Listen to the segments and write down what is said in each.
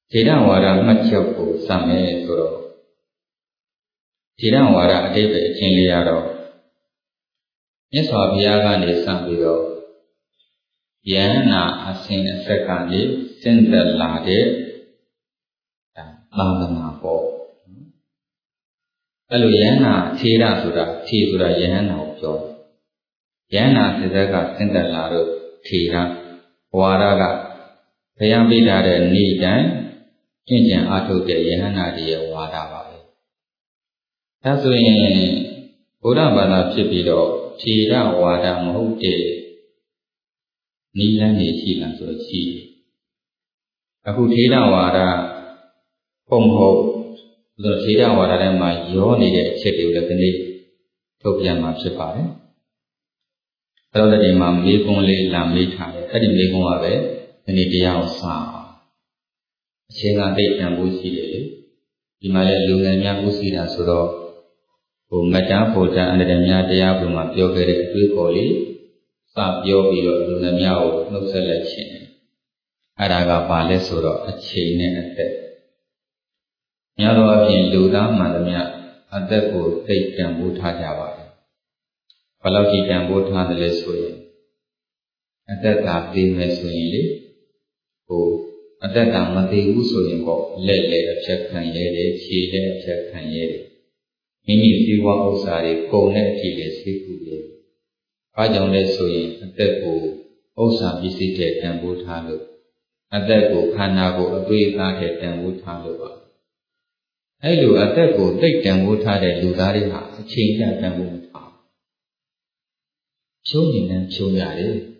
ထေရဝါဒမှတ်ချက်ကိုစမယ်ဆိုတော့ထေရဝါဒအတိတ်ပဲအချင်းလေးရတော့မြတ်စွာဘုရားကနေစပြီးတော့ယန္နာအစဉ်အဆက်ကနေစဉ်သက်လာတဲ့သာသနာပေါ့အဲ့လိုယန္နာထေရဆိုတာထေဆိုတာယန္နာကိုပြောယန္နာစစ်သက်ကစဉ်သက်လာတော့ထေရဝါဒကဘုရားပြထားတဲ့နေ့တိုင်းကျင့်ကြံအားထုတ်တဲ့ယဟန္တာတွေရဲ့ဝါဒပါပဲဒါဆိုရင်ဘုရားဘာသာဖြစ်ပြီးတော့ထေရဝါဒမဟုတ်တဲ့နိလန်းနေရှိလားဆိုတော့ရှိတယ်အခုထေရဝါဒပုံမဟုတ်ဆိုတော့ထေရဝါဒထဲမှာရောနေတဲ့အချက်တွေကိုလည်းဒီနေ့ထုတ်ပြန်မှာဖြစ်ပါတယ်အဲ့တော့ဒီမှာမေကွန်းလေးလာမေးထားတယ်အဲ့ဒီမေကွန်းကပဲဒီနေ့တရားကိုစအောင်အချင်းကတိတ်တန်ဖို့ရှိတယ်လေဒီမှာလည်းလူငယ်များဥသိတာဆိုတော့မတ္တဖို့တန်အန္တရာယ်များတရားပုံမှာပြောခဲ့တဲ့အတွေ့အကြုံလေးစပြောပြီးတော့လူငယ်များကိုနှုတ်ဆက်လက်ခြင်းအဲ့ဒါကဘာလဲဆိုတော့အချိန်နဲ့အသက်များသောအားဖြင့်လူသားမှန်သမျှအသက်ကိုသိတန်ဖို့ထားကြပါတယ်ဘယ်လောက်ကြီးတန်ဖို့ထားတယ်လဲဆိုရင်အသက်သာပြီးမယ်ဆိုရင်လေအသက်တာမသေးဘူးဆိုရင်ပေါ့လက်လည်းအဖြတ်ခံရတယ်ခြေလည်းအဖြတ်ခံရတယ်မိမိဇီဝဥစ္စာတွေကုန်တဲ့အထိလည်းသိခုရတယ်။ဘာကြောင့်လဲဆိုရင်အသက်ကိုဥစ္စာပစ္စည်းတဲ့တန်ဖိုးထားလို့အသက်ကိုခန္ဓာကိုယ်အသွေးအသားတဲ့တန်ဖိုးထားလို့ပါ။အဲလိုအသက်ကိုသိတန်ဖိုးထားတဲ့လူသားတွေဟာအချိန်ကျတန်ဖိုးမထားဘူး။ဖြုံးနေတယ်ဖြုံးရတယ်။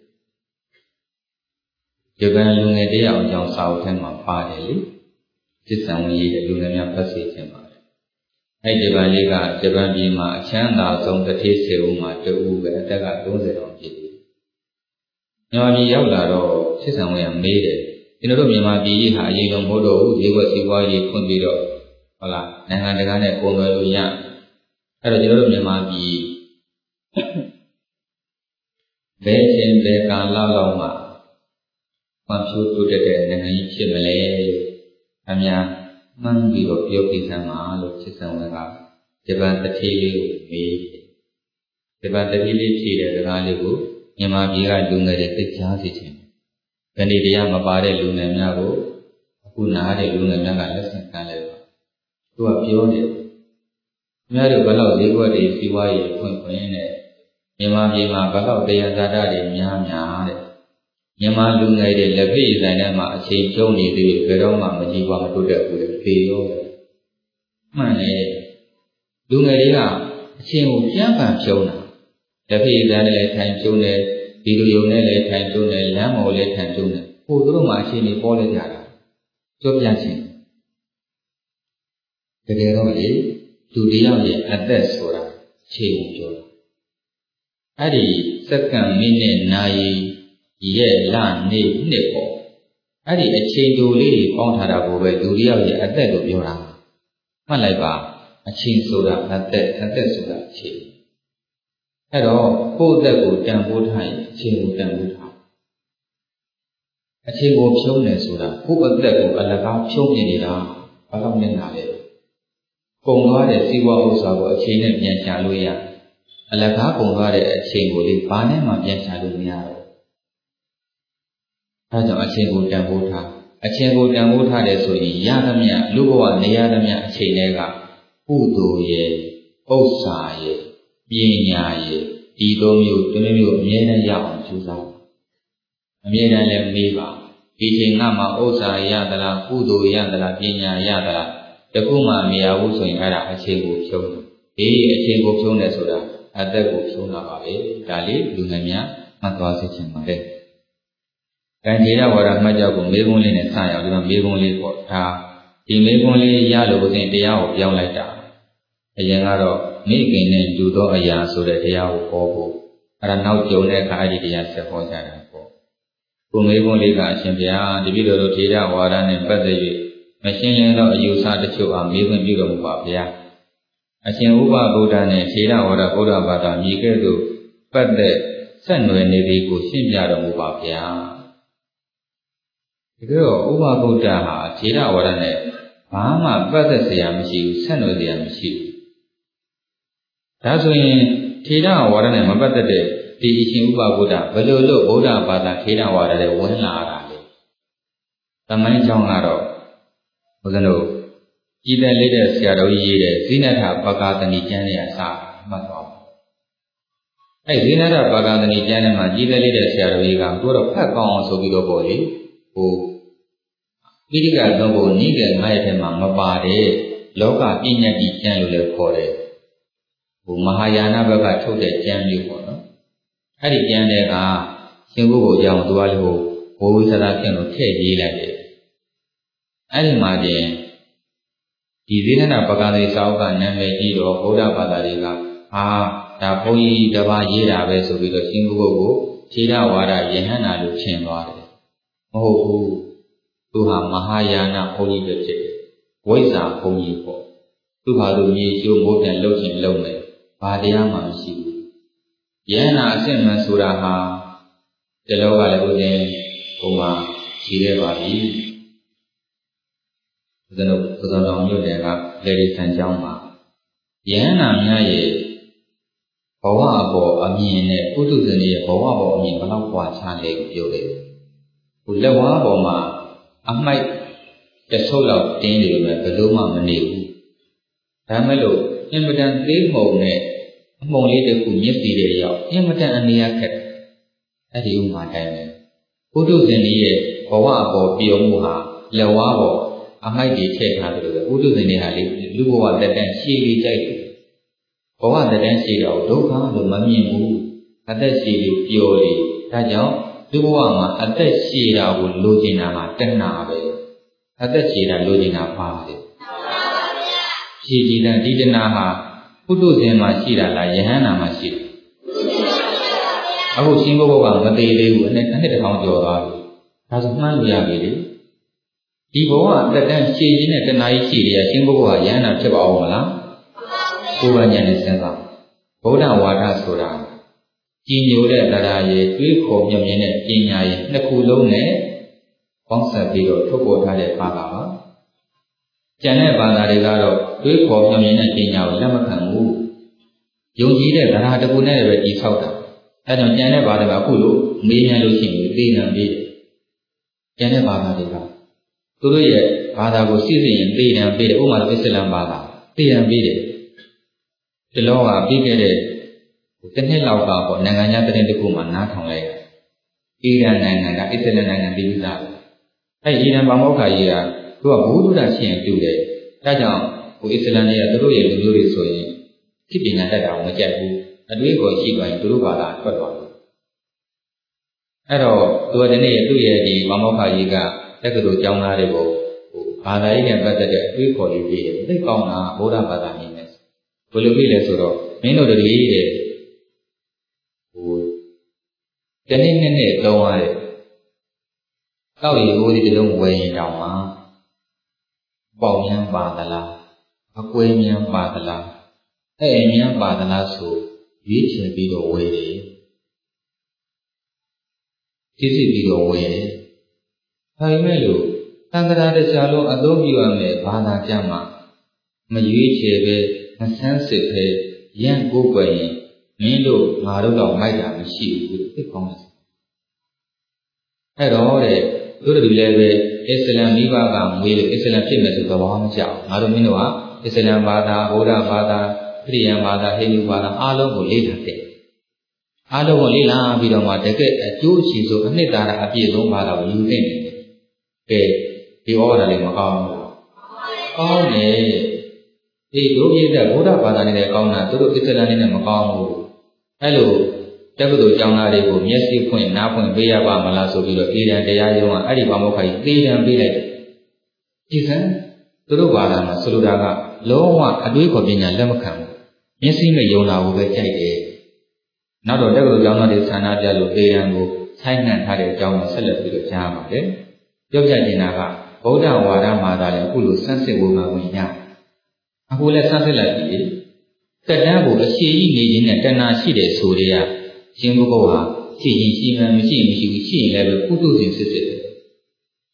ဂျပန်လူငယ်တယောက်အကြောင်းစာအုပ်ထဲမှာပါတယ်လေစစ်ဆံဝင်ရေးတဲ့လူငယ်များဖတ်စီခြင်းပါတယ်အဲ့ဂျပန်လေးကဂျပန်ပြည်မှာအချမ်းသာဆုံးတစ်ထေး10ဦးမှာ2ဦးပဲအသက်က30တောင်ပြည့်ပြီမြန်မာပြည်ရောက်လာတော့စစ်ဆံဝင်ကမေးတယ်ကျွန်တော်တို့မြန်မာပြည်ကြီးဟာအရင်ကမဟုတ်တော့ဘူးဈေးကွက်စီးပွားရေးဖွင့်ပြီးတော့ဟုတ်လားနိုင်ငံတကာနဲ့ပုံသွယ်လို့ရအဲ့တော့ကျွန်တော်တို့မြန်မာပြည်ဘယ်ချိန်ဘယ်ကာလလောက်မှာမှဖြိုးတိုးတက်တဲ့နိုင်ငံကြီးဖြစ်မလဲလို့အများမှန်းပြီးတော့ပြောပြစမ်းပါလို့စစ်ဆောင်ကဂျပန်တတိလေးကိုမေးဂျပန်တတိလေးဖြေတဲ့စကားလေးကိုမြန်မာပြည်ကလူငယ်တွေသိကြားစေခြင်းဗန္ဒီတရားမပါတဲ့လူငယ်များကိုအခုနားတဲ့လူငယ်များကလက်ဆင့်ကမ်းလိုက်ပါသူကပြောတယ်ခင်ဗျားတို့ဘယ်လောက်ဈေးကွက်တွေစီးပွားရေးဖွင့်နဲ့မြန်မာပြည်မှာဘယ်လောက်တရားဇာတာတွေများတဲ့မြန်မာလူငယ်တွေလက်ပြည့်ဆိုင်ထဲမှာအချိန်ကျုံနေသေးတယ်ဘယ်တော့မှမကြည့်ပါမတိုးတက်ဘူးလေဖေရောမှန်တယ်လူငယ်တွေကအချိန်ကိုပြန်ပန်ဖြုံးတာလက်ပြည့်ဆိုင်နဲ့လည်းထိုင်ဖြုံးတယ်ဗီဒီယိုနဲ့လည်းထိုင်ဖြုံးတယ်လမ်းမော်လည်းထိုင်ဖြုံးတယ်ဟိုတို့မှအချိန်တွေပေါ်လဲကြတာကြွပြချင်းတကယ်တော့လေလူတယောက်ရဲ့အသက်ဆိုတာအချိန်ကိုပြောတာအဲ့ဒီစက္ကန့်မိနစ်နာရီရဲ့လနေ့နှစ်ပေါ့အဲ့ဒီအချိန်တိုလေးတွေပေါင်းထားတာကိုပဲလူတယောက်ရဲ့အသက်ကိုပြောတာမှတ်လိုက်ပါအချိန်ဆိုတာအသက်ဆိုတာအချိန်အဲ့တော့ကိုယ့်အသက်ကိုတန်ဖိုးထားရင်အချိန်ကိုတန်ဖိုးထားအချိန်ကိုဖြုံးတယ်ဆိုတာကိုယ့်အသက်ကိုအလကားဖြုံးပြနေတာဘာလို့လဲနားလဲကုန်သွားတဲ့စီးပွားဥစ္စာကိုအချိန်နဲ့ပြန်ချလို့ရအလကားကုန်သွားတဲ့အချိန်ကိုလေဘာနဲ့မှပြန်ချလို့မရတော့အဲကြောင့်အချိန်ကိုတန်ဖိုးထားအချိန်ကိုတန်ဖိုးထားတယ်ဆိုရင်ရသမျှလူဘဝနေရသမျှအချိန်တွေကကုသိုလ်ရဲ့ဥစ္စာရဲ့ပညာရဲ့ဒီသုံးမျိုးတစ်မျိုးအမြဲတမ်းရအောင်ကြိုးစားအမြဲတမ်းလည်းမေးပါဒီချိန်ကမှဥစ္စာရသလားကုသိုလ်ရသလားပညာရသလားတခုမှမရဘူးဆိုရင်အဲ့ဒါအချိန်ကိုဖြုံးတယ်အချိန်ကိုဖြုံးတယ်ဆိုတာအသက်ကိုဖြုံးတာပါပဲဒါလေးလူငယ်များမှတ်သွားစေချင်ပါတယ်ကံထေရဝါဒမှတ်ကြောက်ကိုမေးခွန်းလေးနဲ့စရအောင်ဒီမှာမေးခွန်းလေးပေါ့ဒါဒီမေးခွန်းလေးရလို့ဥစဉ်တရားကိုပြောင်းလိုက်တာအရင်ကတော့မိခင်နဲ့တူသောအရာဆိုတဲ့တရားကိုဟောဖို့အဲ့ဒါနောက်ကြုံတဲ့အခါအဲ့ဒီတရားဆက်ဟောကြတာပေါ့ကိုမေးခွန်းလေးကအရှင်ဘုရားတပည့်တော်တို့ထေရဝါဒနဲ့ပတ်သက်၍မရှင်းလင်းသောအယူဆတချို့အားမေးခွန်းပြုတော်မူပါဗျာအရှင်ဥပဗုဒ္ဓနဲ့ထေရဝါဒဗုဒ္ဓဘာသာမြည်ကဲ့သို့ပတ်သက်ဆက်နွယ်နေသည်ကိုရှင်းပြတော်မူပါဗျာဒီကတော့ဥပဗုဒ္ဓဟာထေရဝါဒနဲ့ဘာမှပတ်သက်စရာမရှိဘူးဆက်နွယ်စရာမရှိဘူးဒါဆိုရင်ထေရဝါဒနဲ့မပတ်သက်တဲ့ဒီအရှင်ဥပဗုဒ္ဓဘယ်လိုလို့ဗုဒ္ဓဘာသာထေရဝါဒနဲ့ဝင်လာတာလဲသမိုင်းကြောင်းကတော့ဘုရားတို့ကြည်တယ်လေးတဲ့ဆရာတော်ကြီးရေးတဲ့ဇိနထပကာသနီကျမ်းရဲ့အစမှတ်သွားအဲဇိနထပကာသနီကျမ်းထဲမှာကြည်တယ်လေးတဲ့ဆရာတော်ကြီးကသူတော့ဖတ်ကောင်းအောင်ဆိုပြီးတော့ပေါ့လေဟိုပိဋကသုံးဖို့နိဂေ9ရဲ့ထဲမှာမပါတဲ့လောကပညာတိကျမ်းလို့လည်းခေါ်တယ်ဟိုမဟာယာနဘက်ကထုတ်တဲ့ကျမ်းမျိုးပေါ့နော်အဲ့ဒီကျမ်းတွေကရှင်ဘုရားအကြောင်းသူကလည်းဟိုဘိုးဝိသရာကျင့်လို့ထည့်ရေးလိုက်တယ်အဲ့ဒီမှာတင်ဒီဇိနထပကာသနီစာအုပ်ကနာမည်ကြီးတော့ဗုဒ္ဓဘာသာတွေကဒါဘုန်းကြီးတစ်ပါးရေးတာပဲဆိုပြီးတော့ရှင်ဘုရားကိုထေရဝါဒယဟန္တာလို့ထင်သွားတယ်မဟုတ်ဘူးသူဟာမဟာယာနဘုန်းကြီးပဲဖြစ်တယ်ဝိဇ္ဇာဘုန်းကြီးပေါ့သူဟာသူမြေကျိုးမိုးပြန်လှုပ်ခြင်းလုပ်မယ်ဘာတရားမှမရှိဘူးယဟန္တာအစစ်မှန်ဆိုတာဟာဒီလောကလည်းဦးဇင်းဟိုမှာရှိခဲ့ပါပြီဦးဇင်းတို့သုဇောတော်မြို့နယ်ကလေဒီဆန်ကျောင်းမှာယဟန္တာများရဲ့ဘဝအပေါ်အမြင်နဲ့ပုထုဇဉ်ရဲ့ဘဝပေါ်အမြင်ဘယ်လောက်ကွာခြားလဲကိုပြောတယ်ဟိုလက်ဝါးပေါ်မှာအမိုက်တဆုပ်လောက်တင်းနေလို့ပဲဘယ်လိုမှမနေဘူးဒါမဲ့လို့အင်မတန်သေးမှုံနဲ့အမှုံလေးတစ်ခုမျက်စီတွေရောက်အင်မတန်အနေရခက်အဲ့ဒီဥမာတိုင်းပဲပုထုဇဉ်ရဲ့ဘဝအပေါ်ပြုံမှုဟာလက်ဝါးပေါ်အမိုက်တွေထည့်ထားတယ်လို့ပဲပုထုဇဉ်တွေဟာလေလူဘဝတက်တန်းရှည်ပြီးကြိုက်တယ်ဘဝတက်တန်းရှည်တော့ဒုက္ခလို့မမြင်ဘူးအသက်ရှည်ပြီးပျော်တယ်ဒါကြောင့်ဒီဘဝမှာအသက်ရှည်တာကိုလိုချင်တာမှာတဏှာပဲအသက်ရှည်တာလိုချင်တာပါလေရှည်ကြည်တဲ့ဒီတဏှာဟာပုထုဇဉ်မှာရှိတာလားယဟန္တာမှာရှိတာအခုရှင်ဘုရားကမသေးသေးဘူးအနှစ်တစ်ထောင်ကျော်သွားပြီဒါဆိုမှန်းလို့ရပြီလေဒီဘဝအသက်တန်းရှည်ခြင်းနဲ့တဏှာကြီးရှိတယ်ရှင်ဘုရားယဟန္တာဖြစ်ပါဦးမလားကိုယ်ပညာနဲ့စဉ်းစားဗုဒ္ဓဝါဒဆိုတာကြည်ညိုတဲ့တရားရဲ့တွေးခေါ်မြင်တဲ့ပညာရဲ့နှစ်ခုလုံးနဲ့ပေါင်းစပ်ပြီးတော့ထုတ်ပေါ်ထားတဲ့ဘာသာပါကျန်တဲ့ဘာသာတွေကတော့တွေးခေါ်မြင်တဲ့ပညာကိုလက်မခံဘူးယုံကြည်တဲ့တရားတစ်ခုနဲ့ပဲတည်ဆောက်တာအဲကြောင့်ကျန်တဲ့ဘာသာကအခုလို့မေးမြန်းလို့ရှိရင်သိဉာဏ်ပေးတယ်ကျန်တဲ့ဘာသာတွေကသူတို့ရဲ့ဘာသာကိုစစ်စစ်ရင်သိဉာဏ်ပေးတယ်ဥပမာအစ္စလမ်ဘာသာသိဉာဏ်ပေးတယ်ဒီလောကပြီးခဲ့တဲ့တစ်နှစ်လောက်ကပေါ့နိုင်ငံခြားသတင်းတစ်ခုမှနားထောင်လိုက်အီရန်နိုင်ငံကအစ္စလမ်နိုင်ငံပြီးသားပဲအဲအီရန်ဗမာခါကြီးကသူကဘုဒ္ဓရှိရင်တူတယ်ဒါကြောင့်ဟိုအစ္စလမ်တွေကသူတို့ရဲ့လူမျိုးတွေဆိုရင်ခိပညာတတ်တာမကြက်ဘူးအတွေးကိုရှိသွားရင်သူတို့ဘာသာထွက်သွားတယ်အဲ့တော့သူကဒီနေ့သူ့ရဲ့ဒီဗမာခါကြီးကတက္ကသိုလ်ကျောင်းသားတွေကိုဟိုဘာသာရေးနဲ့ပတ်သက်တဲ့အတွေးခေါ်လေးပြီးတယ်သိကောင်းတာဗုဒ္ဓဘာသာနည်းနဲ့ဘယ်လိုပြီးလဲဆိုတော့မင်းတို့တွေတဲ့တနေ့နဲ့သုံးရတယ်ကောက်ရီဟိုဒီလုံးဝယ်ရင်တောင်မှပေါင်မြန်ပါသလားအကွဲမြန်ပါသလားအဲ့မြန်ပါသလားဆိုရွေးချယ်ပြီးတော့ဝယ်တယ်သိသိပြီးတော့ဝယ်တယ်ဒါပေမဲ့လို့သံဃာတရားလုံးအသုံးပြုရမယ်ဘာသာကြမှာမရွေးချယ်ပဲမဆန်းစစ်ပဲရန်ကိုယ်ွယ်ရင်မင်းတို့ငါတို့တော့မိုက်တာမရှိဘူးသိကောင်းတယ်အဲ့တော့တဲ့တို့တို့လည်းပဲအစ္စလမ်မိဘကမွေးလို့အစ္စလမ်ဖြစ်မယ်ဆိုတော့ဘာမှမကြောက်ငါတို့မင်းတို့ကအစ္စလမ်ဘာသာဗုဒ္ဓဘာသာခရစ်ယာန်ဘာသာဟိန္ဒူဘာသာအားလုံးကိုလေ့လာတယ်အားလုံးကိုလေ့လာပြီးတော့မှတကယ်အကျိုးရှိဆုံးအနှစ်သာရအပြည့်ဆုံးဘာသာကိုယူသိနေတယ်ကဲဒီဩဝါဒလေးမကောင်းဘူးလားကောင်းတယ်ဒီတို့ပြည့်တဲ့ဗုဒ္ဓဘာသာနဲ့ကောင်းတာတို့အစ္စလမ်နဲ့မကောင်းဘူးအဲ့လိုတက္ကသိုလ်ကျောင်းသားတွေကိုမျက်စိဖွင့်နားဖွင့်ပေးရပါမလားဆိုပြီးတော့အေရန်တရားရုံးကအဲ့ဒီဘာမောက္ခကြီးသေရန်ပေးလိုက်တယ်ဒီစံသူတို့ဘာသာမှာဆိုလိုတာကလုံးဝအတွေးခေါ်ပညာလက်မခံဘူးမျက်စိနဲ့ယုံတာကိုပဲကြိုက်တယ်နောက်တော့တက္ကသိုလ်ကျောင်းသားတွေဆန္ဒပြလို့အေရန်ကိုဆိုင်းနှံထားတဲ့အကြောင်းကိုဆက်လက်ပြီးတော့ကြားပါတယ်ပြောပြနေတာကဗုဒ္ဓဝါဒမှာသာလည်းအခုလိုဆန်းစစ်ဝေမှဝင်ရအခုလည်းဆန်းစစ်လိုက်ပြီတက်တန်းကိုအရှိကြီးနေခြင်းနဲ့တဏှာရှိတယ်ဆိုတဲ့ရှင်ဘုရားဟာရှိရင်ရှိမှမရှိမရှိဘူးရှိရင်လည်းပုထုဇဉ်စစ်စစ်တယ်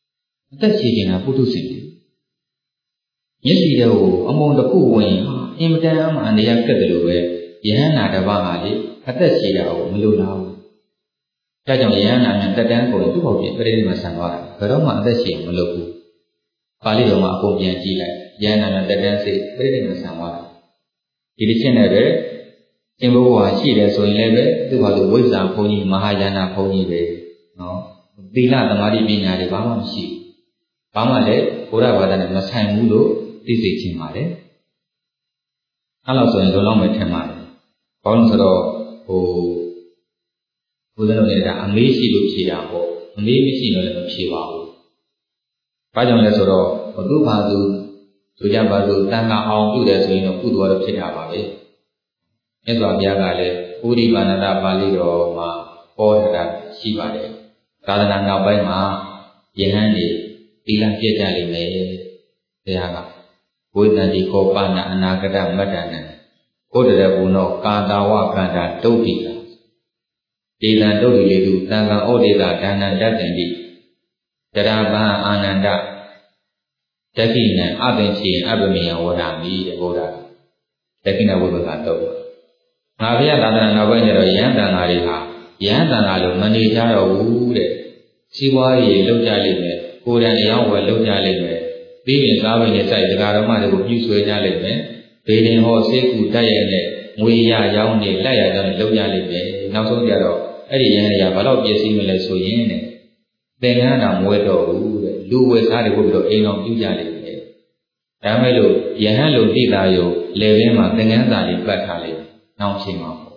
အသက်ရှင်နေတာပုထုဇဉ်တွေမျက်စိတွေကိုအမုံတစ်ခုဝင်အင်မတန်မှအနေရကက်တယ်လို့ပဲယဟန္တာတစ်ပါးဟာလေအသက်ရှင်တာကိုမလိုလားဘူး။ဒါကြောင့်ယဟန္တာများတက်တန်းကိုသူ့ဘောပြင်ပြိဋိမဆန်သွားတာဘယ်တော့မှအသက်ရှင်မလို့ဘူး။ပါဠိတော်မှာအကုန်ပြန်ကြည့်လိုက်ယဟန္တာများတက်တန်းစိတ်ပြိဋိမဆန်သွားတာဒီတစ်ချက်နဲ့ပဲသင်္ဘောဟာရှိတယ်ဆိုရင်လည်းပဲသူ့ဘာလို့ဝိဇ္ဇာဘုန်းကြီးမဟာယာနာဘုန်းကြီးပဲနော်သီလသမာဓိပညာတွေဘာမှမရှိဘူးဘာမှလည်းဘုရားဘာသာနဲ့မဆိုင်ဘူးလို့သိစေချင်ပါတယ်အဲ့လိုဆိုရင်လုံးလုံးပဲထင်ပါတယ်ဘာလို့ဆိုတော့ဘုရားတော်လည်းဒါအမေးရှိလို့ဖြေတာပေါ့အမေးမရှိလို့လည်းမဖြေပါဘူးဘာကြောင့်လဲဆိုတော့ဘုသူဘာသူဆိုကြပါစို့တန်ခါအောင်ပြုတယ်ဆိုရင်တော့ကုသိုလ်တော့ဖြစ်တာပါပဲမြတ်စွာဘုရားကလည်းဥရိပါဏတပါဠိတော်မှာဟောထားတာရှိပါတယ်သာသနာနောက်ပိုင်းမှာယဟန်တွေသီလပြည့်ကြလိမ့်မယ်ဘုရားကဝိသန္တိကောပနာအနာဂတမတ္တနံဘုဒ္ဓရဘုံသောကာတာဝကန္တာတုတ်တိကဒေသံတုတ်တိလေသူတန်ခါဩဒေတာဒါနံတတ္တန္တိတရာပံအာနန္ဒတက္ခိနံအပင်ချေအပမေယဝရမိတဲ့ဘုရားတက္ခိနဝိပကတော့ငါဘုရားသာသနာနောက်ပိုင်းကျတော့ယဟန်တန်ဃာတွေဟာယဟန်တန်ဃာလို့မနေကြတော့ဘူးတဲ့စီးပွားရေးလုပ်ကြလိမ့်မယ်ကိုယ်တိုင်အယောင်းဝယ်လုပ်ကြလိမ့်မယ်ပြီးရင်စားပင်နဲ့စိုက်ဒကာတော်မတွေကိုပြုဆွဲကြလိမ့်မယ်ဘေးရင်ဟောဆေးကူတက်ရတဲ့ငွေရရောင်းနေလက်ရကြောင်းလုပ်ကြလိမ့်မယ်နောက်ဆုံးကျတော့အဲ့ဒီယဟန်တွေကဘာလို့ပြည့်စည်မလဲဆိုရင်တဲ့သင်္ကန်းတော်မဝဲတော့ဘူးတဲ့လူဝယ်စားတွေပို့ပြီးတော့အိမ်တော်ပြုကြလိမ့်မယ်ဒါမဲ့လို့ယဟန်လိုတိတာယုံလေဘင်းမှာသင်္ကန်းစာတွေပတ်ထားလိုက်နောက်ချိန်မှာပေါ့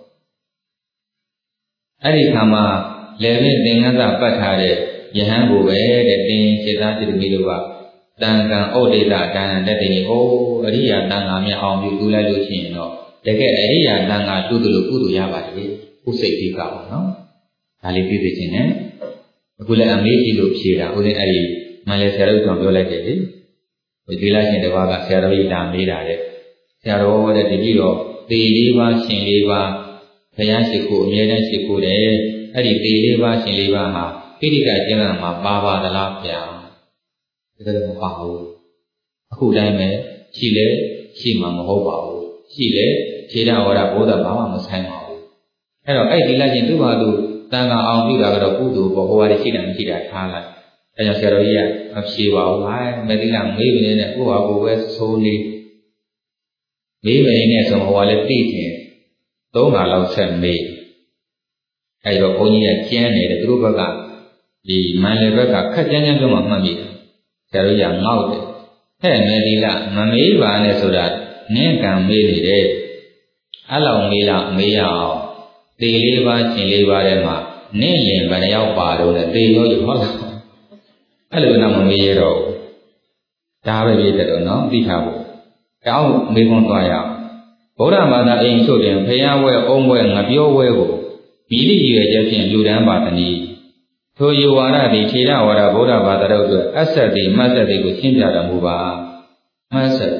အဲ့ဒီခါမှာလေဘင်းသင်္ကန်းစာပတ်ထားတဲ့ယဟန်ကိုပဲတဲ့တင်စေသားတိမိတို့ကတန်ကံဩဒေတာဒါနတက်တယ်ဟိုအရိယာတန်ဃာများအောင်ပြုတူလိုက်လို့ရှိရင်တော့တကယ်အရိယာတန်ဃာတူတယ်လို့ကုသိုလ်ရပါတယ်ဥစိတ်တိကပေါ့နော်ဒါလေးပြည့်ပြည့်ချင်းနဲ့အခုလည်းအမေးကြီးလို့ဖြေတာဦးဇင်းအဲ့ဒီမလဲဆရာတို့ကပြောလိုက်တယ်လေဒီလိုက်ရှင်တစ်ပါးကဆရာတော်ကြီးလာမေးတာတဲ့ဆရာတော်တဲ့ဒီပြီးတော့သေလေးပါးရှင်လေးပါးဘုရားရှိခိုးအမြဲတမ်းရှိခိုးတယ်အဲ့ဒီသေလေးပါးရှင်လေးပါးဟာပိဋကကျမ်းဂန်မှာပါပါသလားဗျာဒါလည်းမပါဘူးအခုတိုင်းပဲရှိလဲရှိမှာမဟုတ်ပါဘူးရှိလဲခြေတော်ဝါဒဘုရားဘာမှမဆိုင်ပါဘူးအဲ့တော့အဲ့ဒီလိုက်ရှင်သူ့ဘာသူတန်ခါအောင်ပြုတာကတော့ကုသိုလ်ပေါ့ဟိုဟာရှိတာမရှိတာထားလိုက်အဲကြောင့်ဆရာတော်ကြီးကမဖြေပါဘူးဟာမတိကမေးမနေနဲ့ကိုယ့်ဟာကိုယ်ပဲဆိုးနေမေးမနေနဲ့ဆိုဟိုဟာလည်းသိတယ်၃ခါလောက်ဆက်မေးအဲတော့ဘုန်းကြီးကကျန်းနေတယ်သူတို့ဘက်ကဒီမန်လေဘက်ကခက်ကြမ်းကြမ်းပြောမှမှတ်မိတယ်ဆရာတော်ကြီးကငေါ့တယ်ဟဲ့မေဒီကမမေးပါနဲ့ဆိုတာနင်းကံမေးနေတယ်အဲ့လောက်မေးလောက်မေးရအောင်သေလေးပါးရှင်လေးပါးထဲမှာနင်းလင်ဘယ်နှယောက်ပါတော့လဲသေရောဟုတ်လားအဲ့လိုတော့မမေးရတော့ဒါပဲပြည့်တယ်တော့နော်သိထားဖို့တောင်းမေးခွန်းသွားရအောင်ဗုဒ္ဓဘာသာအိမ်ဆိုရင်ဖျားဝဲအုံးဝဲငပြောဝဲကိုမိလိရွယ်ချက်ဖြင့်လူတန်းပါတနည်းထိုယဝါဒသည်ထေရဝါဒဗုဒ္ဓဘာသာတို့အတွက်အဆက်သည်မတ်ဆက်သည်ကိုရှင်းပြတော်မူပါမတ်ဆက်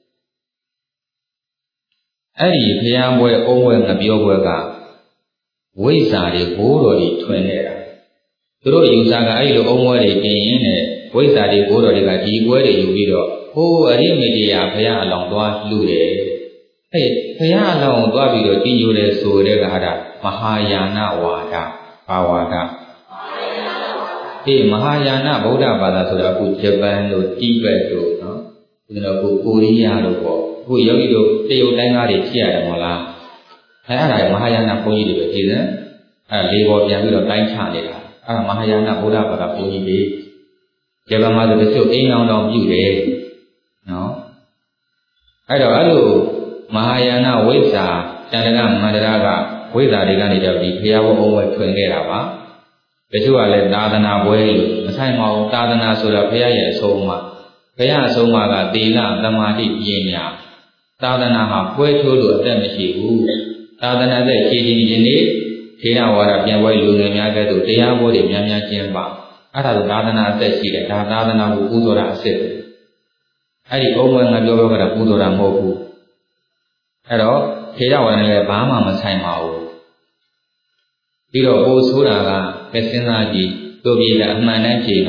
အဲ့ဒီဖျားဝဲအုံးဝဲငပြောဝဲကဝိဇ္ဇာတွေဘိုးတော်တွေထွင်နေတာသူတို့ယူဆကအဲ့လိုအုံးဝဲတွေတင်ရင်းနဲ့ဝိဇ္ဇာတွေဘိုးတော်တွေကဒီပွဲတွေယူပြီးတော့ဟိုးအရိမေတ္တရာဘုရားအလောင်းသွားလှူတယ်အဲ့ဘုရားအလောင်းသွားပြီးတော့တည်ယူတယ်ဆိုတဲ့ကဟာမဟာယာနဝါဒဘာဝါဒမဟာယာနဗုဒ္ဓဘာသာဆိုတာအခုဂျပန်တို့တိဘက်တို့နော်ဦးဇင်းတို့ကိုရီးယားတို့ပေါ့အခုယောဂီတို့တရုတ်တိုင်းကားတွေကြည့်ရတယ်မဟုတ်လားအဲ့ဒါမဟာယာနဘုန်းကြီးတွေပဲကြည်စမ်းအဲ့လေးပေါ်ပြန်ပြီးတော့တိုင်းချနေတာအဲ့ဒါမဟာယာနဗုဒ္ဓဘာသာဘုန်းကြီးတွေဂျပန်မှာဆိုတချို့အိမ်အောင်တောင်ပြုတယ်နော်အဲ့တော့အဲ့လိုမဟာယာနဝိဇ္ဇာတန္တကမန္တရာကဝိဇ္ဇာတွေကနေတော့ဒီဘုရားဘုံဝဲထွင်ခဲ့တာပါတချို့ကလည်းသာသနာပွဲလို့မဆိုင်ပါဘူးသာသနာဆိုတာဘုရားရဲ့အဆုံးအမဘုရားအဆုံးအမကသီလသမာဓိပညာသာသနာဟာပွဲထိုးလို့အသက်မရှိဘူးသာသနာတဲ့ခြေချင်းယနေ့ထေရဝါဒပြန်ပွဲလူငယ်များကဲ့သို့တရားပွဲတွေများများကျင်းပအဲ့ဒါဆိုသာသနာအသက်ရှိတယ်ဒါသာသနာကိုပူဇော်တာအစစ်ပဲအဲ့ဒီအုံးဝဲငါပြောပြောကတော့ပူဇော်တာမဟုတ်ဘူးအဲ့တော့ထေရဝါဒနဲ့လည်းဘာမှမဆိုင်ပါဘူးပြီးတော့ဟိုဆိုတာကပဲစဉ်းစားကြည့်တို့ပြည်ကအမှန်တမ်းကြည့်တော့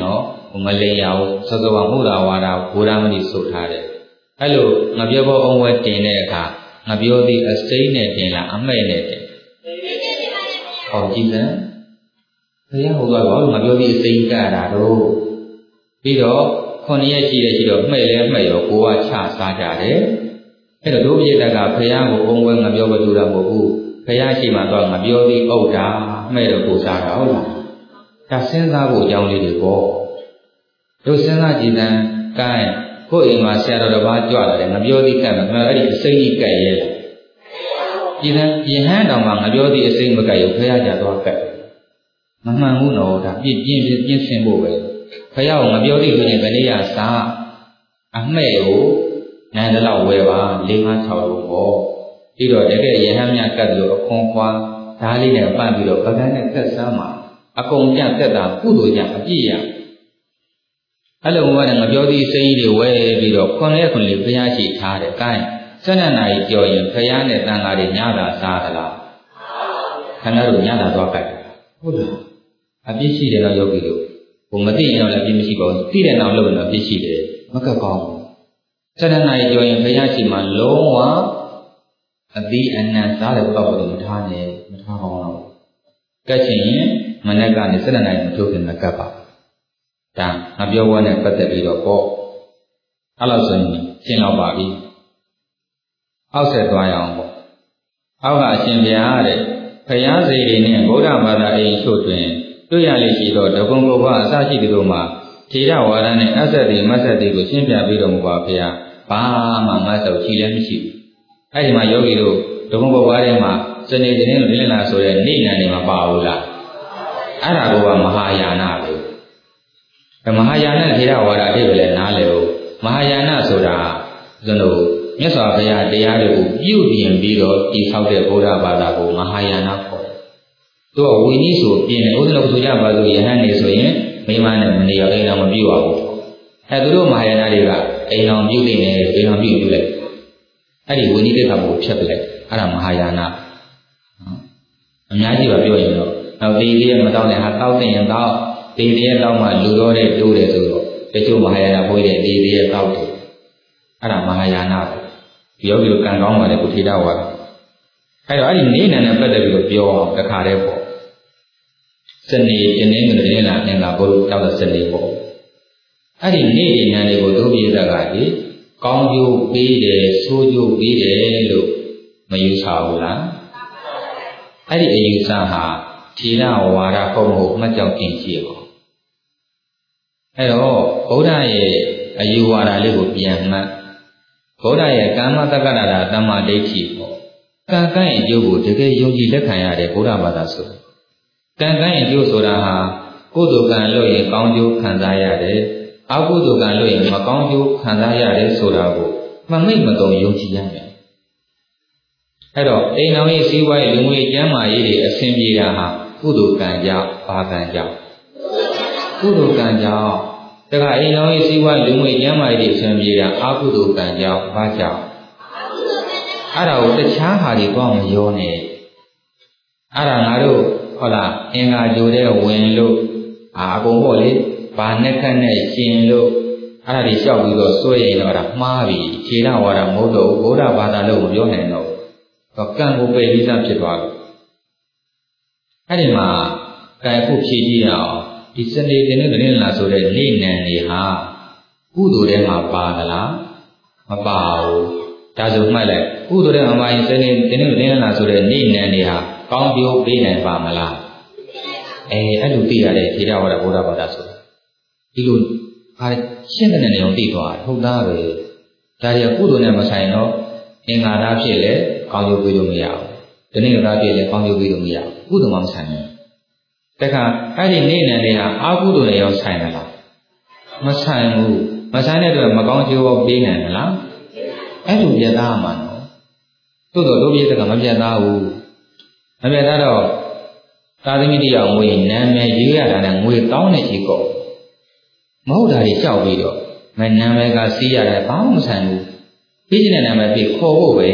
မလင်ရဘူးစောစောကမုဒ္ဒဝါဒဘုရားမတိဆိုထားတယ်အဲ့လိုငါပြောဖို့အောင်ဝဲတင်တဲ့အခါငါပြောသည်အစိမ့်နဲ့တင်လားအမှဲ့နဲ့တင်ဟောကြည့်စမ်းဘုရားဟောသွားတော့ငါပြောသည်အစိမ့်ကတာတော့ပြီးတော့9 ရက်ရှိတော့မှဲ့လဲမှဲ့ရောကိုကချစားကြတယ်အဲ့တော့ဒုပိဋကဘုရားကိုအောင်ဝဲငါပြောဖို့တာမဟုတ်ဘူးဘုရားရှိမှတော့ငါပြောသည်ဥဒ္ဒါမှဲ့တော့ကိုစားတာဟုတ်လားဒါစဉ်းစားဖို့အကြောင်းလေးတွေပေါ့တို့စဉ်းစားကြည့်တဲ့ကိုင်းကိုယ့်အိမ်မှာဆရာတော်တစ်ပါးကြွလာတယ်ငါပြောသည်ကတ်မယ်အဲ့ဒီအစိမ့်ကြီးကတ်ရဲ့ကြည်တဲ့ယဟန်တော်မှာငါပြောသည်အစိမ့်မကတ်ရုံဖះကြတော့ကတ်မမှန်ဘူးနော်ဒါပြင်းဆင်းဖို့ပဲဖះကငါပြောသည်ဆိုရင်ဘယ်နည်းရစားအမှဲ့ကိုနိုင်တဲ့လောက်ဝယ်ပါ4 5 6လို့ပေါ့ပြီးတော့တကယ်ယဟန်မြတ်ကတ်လို့အခွန်ခွာဓာလေးနဲ့ပတ်ပြီးတော့ပကန်းနဲ့ကတ်စားမှာအကုန်ကြတက်တာကုသိုလ်ကြအပြည့်ရအဲ့လိုဘုရားငါပြောသည်စိတ်ကြီးတွေဝဲပြီးတော့9 ရက်9 လေးဘုရားရှိထားတယ်။ကိုင်း12 နာရီကြော်ရင်ဘုရားနဲ့တန်ဃာတွေညတာစားသလား။ခဏတို့ညတာသွားကြတယ်။ဟုတ်လား။အပြည့်ရှိတယ်တော့ယောဂီတို့ဘုံမသိရင်တော့လည်းအပြည့်မရှိပါဘူး။သိတဲ့နောက်လို့တော့အပြည့်ရှိတယ်။မကကောင်းဘူး။12 နာရီကြော်ရင်ဘုရားရှိမှလုံးဝအသီးအနှံစားတဲ့ဘုရားတော်မထားနဲ့မထားအောင်တော့။ကတ်ချင်ရင်မနေ့ကနေ12 နာရီမထုတ်ခင်မကတ်ပါဒါငါပြောဝဲနဲ့ပတ်သက်ပြီးတော့ပေါ့အဲ့လိုဆိုရင်ရှင်းတော့ပါပြီအောက်ဆက်သွားရအောင်ပေါ့အောက်ကအရှင်ဘုရားတဲ့ဘုရားစိတ်တွေနဲ့ဗုဒ္ဓဘာသာအိမ်ချို့တွင်တွေ့ရလိမ့်ရှိတော့တကုံဘုရားအစရှိတဲ့တို့မှာထေရဝါဒနဲ့အဆက်တွေမဆက်တွေကိုရှင်းပြပြီးတော်မူပါဘုရားဘာမှမဆောက်ရှိလည်းမရှိဘူးအဲ့ဒီမှာယောဂီတို့တကုံဘုရားထဲမှာစနေတနေ့လင်းလာဆိုတဲ့နေနံတွေမှာပါဘူးလားအဲ့ဒါကမဟာယာနပဲမဟာယာနထေရဝါဒအတိတ်ပဲလည်းနားလည်ဖို့မဟာယာနဆိုတာကျွန်တော်မြတ်စွာဘုရားတရားတွေကိုပြုပြင်ပြီးတော့တည်ဆောက်တဲ့ဗုဒ္ဓဘာသာကိုမဟာယာနခေါ်တယ်။သူကဝိနည်းဆိုပြင်တယ်ဥဒ္ဒလဆိုကြပါလို့ယဟန်နေဆိုရင်မိမနဲ့မနေရအိမ်တော်မပြုတ်ပါဘူး။သူတို့မဟာယာနတွေကအိမ်တော်ပြုတ်နေတယ်အိမ်တော်ပြုတ်လိုက်။အဲ့ဒီဝိနည်းတိတ်ခါကိုဖြတ်ပလိုက်အဲ့ဒါမဟာယာန။အများကြီးပါပြောရင်တော့နောက်ဒီလေးမတောင်းတဲ့ဟာတောက်တဲ့ရင်တော့ဒီလေးတောင်းမှလူတော်တဲ့တိုးတယ်ဆိုတော့တချို့မဟာယာနဘွေးတဲ့ဒီလေးတောက်တယ်အဲ့ဒါမဟာယာနပဲယောဂီတို့ကံကောင်းပါတယ်ကိုထေရဝါဒအဲ့တော့အဲ့ဒီနေနံနဲ့ပတ်သက်ပြီးတော့ပြောအောင်တခါတည်းပေါ့စနေတင်းနေတယ်လည်းလားအင်္ဂါဘုရားတောက်တဲ့စနေပေါ့အဲ့ဒီနေနံတွေကိုတို့ပြည်သက်ကဒီကောင်းကျိုးပေးတယ်ဆိုးကျိုးပေးတယ်လို့မယူဆဘူးလားအဲ့ဒီအယူဆဟာထေရဝါဒဟုတ်မဟုတ်မှတ်ကြောက်ခြင်းရှိပါအဲ့တော့ဗုဒ္ဓရဲ့အယူဝါဒလေးကိုပြန်မှတ်ဗုဒ္ဓရဲ့ကာမတက္ကရာတမ္မာဒိဋ္ဌိပေါ့ကံကံရဲ့အကျိုးကိုတကယ်ယုံကြည်လက်ခံရတဲ့ဗုဒ္ဓဘာသာဆိုကံကံရဲ့အကျိုးဆိုတာဟာကုသိုလ်ကံလို့ရင်ကောင်းကျိုးခံစားရတယ်အကုသိုလ်ကံလို့ရင်မကောင်းကျိုးခံစားရတယ်ဆိုတာကိုမမိတ်မတုံယုံကြည်ရမယ်အဲ့တော့အိမ်တော်ရဲ့စီးပွားရေးလူမှုရေးကျန်းမာရေးတွေအဆင်ပြေတာဟာကုသိုလ်ကံကြောင့်ဘာကံကြောင့်ကုသိုလ်ကံကြောင့်တခါအိမ်တော်ရဲ့စီးပွားလူမှုရေးကျန်းမာရေးတွေအဆင်ပြေတာအကုသိုလ်ကံကြောင့်ဘာကြောင့်အဲ့ဒါကိုတခြားဟာတွေတော့မရောနဲ့အဲ့ဒါငါတို့ဟုတ်လားအင်္ဂါကြိုတဲ့ဝင်လို့အကုန်ပေါ့လေဘာနဲ့ခက်နဲ့ရှင်လို့အဲ့ဒါတွေလျှောက်ပြီးတော့စွဲရင်တော့ဒါမှားပြီခြေရဝါဒမဟုတ်တော့ဘုရားဘာသာလို့မပြောနိုင်တော့တော့ကံကိုပယ်ပြီးသားဖြစ်သွားပြီအဲ့ဒီမှာကံခုဖြည့်ကြည့်အောင်ဒီစနေတင်နဲ့တင်လာဆိုတဲ့နေနံတွေဟာကုသိုလ်ထဲမှာပါသလားမပါဘူးဒါဆိုမှတ်လိုက်ကုသိုလ်ထဲမှာပါရင်စနေတင်နဲ့တင်လာဆိုတဲ့နေနံတွေဟာကောင်းကျိုးပေးနိုင်ပါမလားအဲ့လိုသိရတယ်ထေရဝါဒဗုဒ္ဓဘာသာဆိုတာဒီလိုရှင်းတဲ့နေအောင်သိသွားတယ်ဟုတ်သားပဲဒါတွေကကုသိုလ်နဲ့မဆိုင်တော့အင်္ဂါဓာဖြစ်လေကောင်းကျိုးပေးလို့မရဘူးတနည်းဓာဖြစ်လေကောင်းကျိုးပေးလို့မရဘူးကုသိုလ်မှမဆိုင်ဘူးတခါအဲ့ဒီနေနံတွေဟာအာကုသိုလ်နဲ့ရောဆိုင်သလားမဆိုင်ဘူးမဆိုင်တဲ့အတွက်မကောင်းကျိုးရောပေးနိုင်မလားအဲ့လိုပြတ်သားမှာနော်သို့တော်တို့ပြည့်စကမပြတ်သားဘူးမပြတ်သားတော့သာသမီတယောက်ငွေနာမည်ရေးရတာနဲ့ငွေတောင်းနေချီကောမဟုတ်တာတွေကြောက်ပြီးတော့မနာမည်ကစီးရတယ်ဘာမှမဆိုင်ဘူးပြီးတဲ့နာမည်ပြီးခေါ်ဖို့ပဲ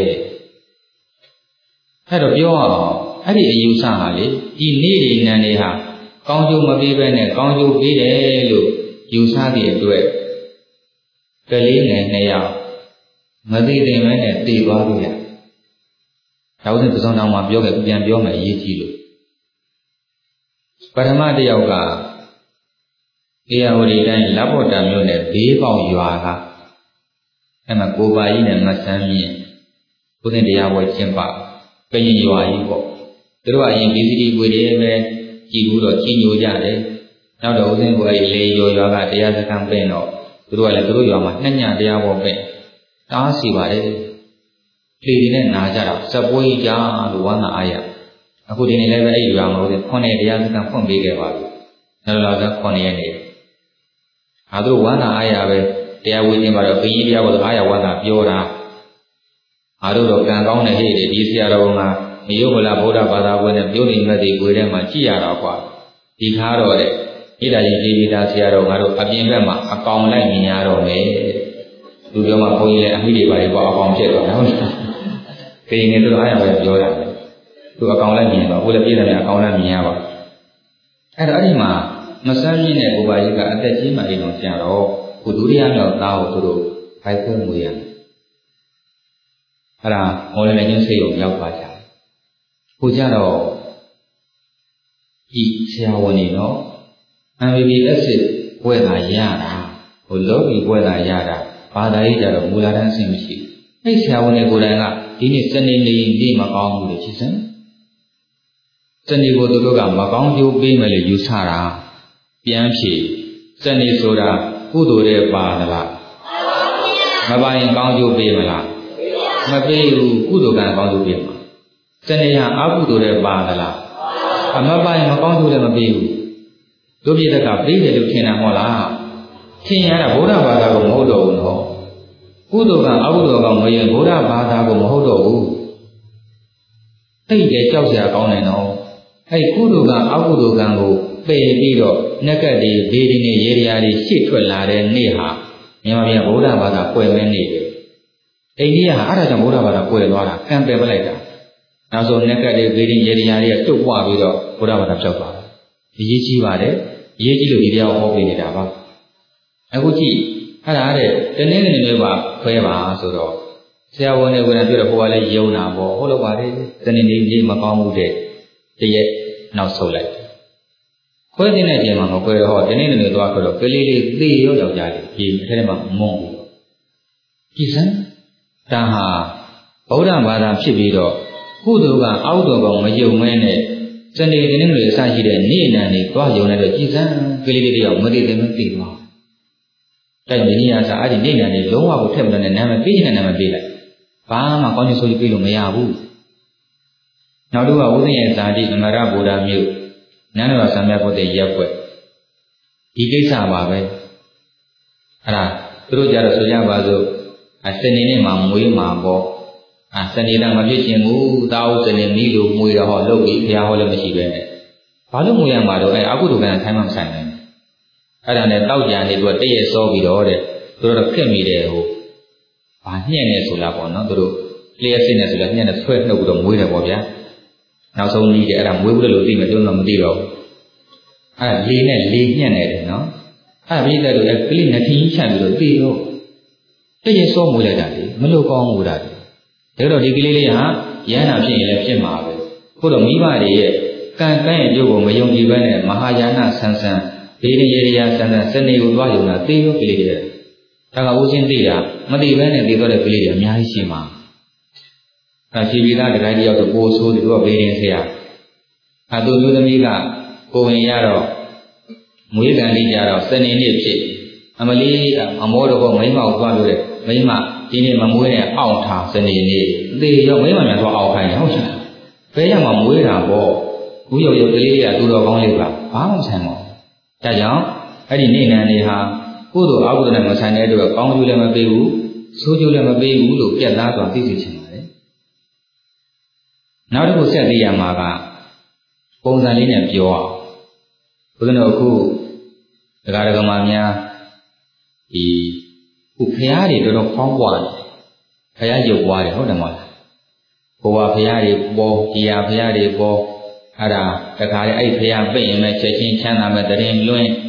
အဲ့တော့ပြောအောင်အဲ့ဒီအယူဆဟာလေဒီနေ့ဒီနံတွေဟာကောင်းကျိုးမပေးဘဲနဲ့ကောင်းကျိုးပေးတယ်လို့ယူဆသည့်အတွက်ကလေးငယ်2ယောက်မသိသိမဲနဲ့တည်သွားပြီလားဒါဥစဉ်ပစုံတော်မှာပြောခဲ့ပြန်ပြောမယ်အရေးကြီးလို့ပထမတစ်ယောက်ကဧရာဝတီတိုင်းလဘော်တာမြို့နယ်ဘေးပေါင်ရွာကအဲ့မှာကိုပါကြီးနဲ့မဆန်းမြင့်ဥစဉ်တရားပွဲကျင်းပကရင်ရွာကြီးပေါ့သူတို့ကအရင် BCD ကွေတွေပဲကြည်ဘူးတော့ကြီးညိုကြတယ်နောက်တော့ဥစဉ်ကိုအဲ့လေရွာကတရားစခန်းပင့်တော့သူတို့ကလည်းသူတို့ရွာမှာ2ညတရားပွဲပင့်တားစီပါတယ်လေဒီနဲ့နာကြတော့စပွဲကြလို့ဝမ်းသာအားရအခုဒီနေ့လည်းပဲအဲ့ရွာမှာဥစဉ်9တရားစခန်းဖွင့်ပေးခဲ့ပါပြီနောက်တော့9ရက်နေသူတို့ဝမ်းသာအားရပဲတရားဝေခြင်းပါတော့ဘုရားတရားကိုအားရဝမ်းသာပြောတာတို့တော့ကံကောင်းတဲ့ဟဲ့ဒီဆရာတော်ကမယုတ်ဗလာဗုဒ္ဓဘာသာဝင်နဲ့ပြုနေမဲ့ဒီကိုယ်ထဲမှာကြည်ရတော့ကွာဒီခါတော့တဲ့ဣဒာကြီးဒီပိတာဆရာတော်ကတော့အပြင်ဘက်မှာအကောင်လိုက်မြင်ရတော့မယ်သူပြောမှဘုန်းကြီးလည်းအမိတွေပါလေပေါ့အကောင်ဖြစ်သွားတယ်ဟုတ်လားခေရင်နေတို့အားရပဲပြောတာသူအကောင်လိုက်မြင်တော့ဘုလည်းပြည့်တယ်အကောင်လိုက်မြင်ရပါအဲ့တော့အဲ့ဒီမှာမဆန်းမြင့်တဲ့ဘုရားကြီးကအသက်ကြီးမှအိမ်တော်ဆရာတော်ကိုဒုတိယမြောက်သားကိုသူတို့ဖိုက်ခွင့်မွေးရအဲ့ဒါမော်လမြိုင်စိတ်ကိုရောက်ပါကြတယ်။ကိုကြတော့ဒီဆရာဝန်တွေနော် MBBS ဘွဲ့သာရတာလောကီဘွဲ့သာရတာဘာသာရေးကြတော့မူလာတန်းအဆင့်မရှိဘူး။အဲ့ဆရာဝန်တွေကိုယ်တိုင်ကဒီနေ့စနေနေ့မကောင်းဘူးလေဖြစ်စမ်း။စနေကိုသူတို့ကမကောင်းကျိုးပေးမယ်လို့ယူဆတာပြန်ဖြေစနေဆိုတာကုသိုလ်တဲ့ပါသလားမပါရင်ကောင်းကျိုးပေးမလားမပေးဘူးကုသိုလ်ကံကောင်းကျိုးပေးမှာစနေရအကုသိုလ်တဲ့ပါသလားမပါရင်မကောင်းကျိုးလည်းမပေးဘူးတို့ပြည်တက်ကပေးတယ်လို့ထင်တာမဟုတ်လားထင်ရတာဗုဒ္ဓဘာသာကိုမဟုတ်တော့ဘူးနော်ကုသိုလ်ကံအကုသိုလ်ကံမရင်ဗုဒ္ဓဘာသာကိုမဟုတ်တော့ဘူးတိတ်တယ်ကြောက်စရာကောင်းတယ်နော်အဲ့ကုသိုလ်ကံအကုသိုလ်ကံကိုပယ်ပြီးတော့နက်ကတ်တွေဘေးဒီနေရေရာတွေရှေ့ထွက်လာတဲ့နေ့ဟာမြန်မာပြည်ဗုဒ္ဓဘာသာကွယ်မဲ့နေ့ပဲအိန္ဒိယဟာအဲ့ဒါကြောင့်ဗုဒ္ဓဘာသာကွယ်သွားတာကံပယ်ပလိုက်တာနောက်ဆုံးနက်ကတ်တွေဘေးဒီရေရာတွေကတုတ်ပွားပြီးတော့ဗုဒ္ဓဘာသာပြောက်သွားတယ်အရေးကြီးပါတယ်အရေးကြီးလို့ဒီတရားဟောပေးနေတာပါအခုကြည့်အဲ့ဒါတဲ့တနေ့နေ့တွေပါခွဲပါဆိုတော့ဆရာဝန်တွေကလည်းပြောတော့ဟိုကလည်းယုံတာပေါ့ဟုတ်လို့ပါလေတနေ့နေ့မကောင်းမှုတဲ့တရက်နောက်ဆုတ်လိုက်ခွဲတဲ့ချိန်မှာမခွဲတော့ဒီနေ့နေ့သွားခွဲတော့ကလေးလေးသေရောယောက်ျားလေးဒီအထက်ထဲမှာမုန်းဘူးကြည်စမ်းဒါဟာဗုဒ္ဓဘာသာဖြစ်ပြီးတော့ကုသိုလ်ကအောက်တော်ကောင်မယုံမဲနဲ့စနေဒီနေ့တွေအစရှိတဲ့နေ့နံတွေသွားယုံတဲ့ကြည်စမ်းကလေးလေးတယောက်မသိတယ်မသိသွားတိုက်မင်းရစားအဲ့ဒီနေ့နံတွေလုံးဝကိုထက်မလို့နဲ့နာမည်ပေးနေတဲ့နာမည်ပေးလိုက်ဘာမှကောင်းကျိုးဆိုပြီးပေးလို့မရဘူးနောက်တော့ဥဒိယဇာတိအမရဗုဒ္ဓမြို့နန္ဒဝဆံမြတ်ဘုရားရက်ွက်ဒီကိစ္စပါပဲအဲ့ဒါသူတို့ကြတော့ဆိုကြပါစို့စနေနေ့မှာမွေးမှာပေါ့စနေတိုင်းမဖြစ်ခြင်းဘူးတာဦးစနေမီးလိုမွေးတော့ဟောလုပ်ပြီးဘုရားဟောလည်းမရှိပဲနဲ့ဘာလို့မွေးရမှာတော့အကုသိုလ်ကံထိုင်းမှမဆိုင်နိုင်အဲ့ဒါနဲ့တောက်ကြံနေပြီးတည့်ရစောပြီးတော့တဲ့သူတို့ခက်မိတယ်ဟိုဘာညှက်နေဆိုလားပေါ့နော်သူတို့လျှက်စစ်နေဆိုလားညှက်နေဆွဲနှုတ်ပြီးတော့မွေးတယ်ပေါ့ဗျာနောက်ဆုံးကြီးတယ်အဲ့ဒါမွေးဘူးလို့သိမယ်ကျွန်တော်မသိတော့ဘူးအဲ့ဒါလေးနဲ့လေးညှက်နေတယ်နော်အဲ့ဒါပြီးတဲ့လို့ကလေးနှစ်ထင်းချပြီးတော့သိတော့တည့်ရစောမွေးလိုက်တာလေမလို့ကောင်းဘူးတာလေဒါတော့ဒီကလေးလေးဟာရဟန္တာဖြစ်ရင်လည်းဖြစ်မှာပဲခုတော့မိဘတွေရဲ့ကံကံရဲ့ကျိုးကိုမယုံကြည်ဘဲနဲ့မဟာယာနဆန်းဆန်းဒေရရေရာဆန်းဆန်းစနေကိုသွားယုံတာသိရောကလေးတွေဒါကဦးစင်းသိတာမသိဘဲနဲ့သိတော့တဲ့ကလေးတွေအများကြီးရှိမှာရှိပြီးသားတခိုင်းတယောက်တော့ပိုးဆိုးတယ်သူကဘေးရင်ဆရာသူမျိုးသမီးကကိုဝင်ရတော့မွေးကန်လေးကြတော့စနေနေ့ဖြစ်အမလေးအမောတော်ကမိမကိုသွားလို့တဲ့မိမဒီနေ့မမွေးနဲ့အောင့်ထားစနေနေ့သေရောမိမများတော့အောက်ခိုင်းဟုတ်လားဘယ်ရမှာမွေးတာပေါ့ဘူးရုပ်ရုပ်ကလေးတွေကသူတော်ကောင်းလေးပါဘာမှမဆိုင်ပါဘူးဒါကြောင့်အဲ့ဒီနေ့နံလေးဟာကုသိုလ်အကုသိုလ်နဲ့မဆိုင်တဲ့အတွက်ကောင်းကျိုးလည်းမပေးဘူးဆိုးကျိုးလည်းမပေးဘူးလို့ပြတ်သားစွာသိစေချင်ပါတယ်နောက်တစ်ခုဆက်သိရမှာကပုံစံလေးနဲ့ပြောအောင်ဘုရားတော်အခုဒကာဒကမာများဒီခုဖရာတွေတော်တော်ဖောင်းပွားတယ်ဖရာရုပ်ပွားတယ်ဟုတ်တယ်မဟုတ်လားဘဝဖရာတွေပေါ်ဒီဟာဖရာတွေပေါ်အဲ့ဒါတခါလေအဲ့ဖရာပြင့်ရင်လည်းချက်ချင်းချမ်းသာမဲ့တရင်လွင်း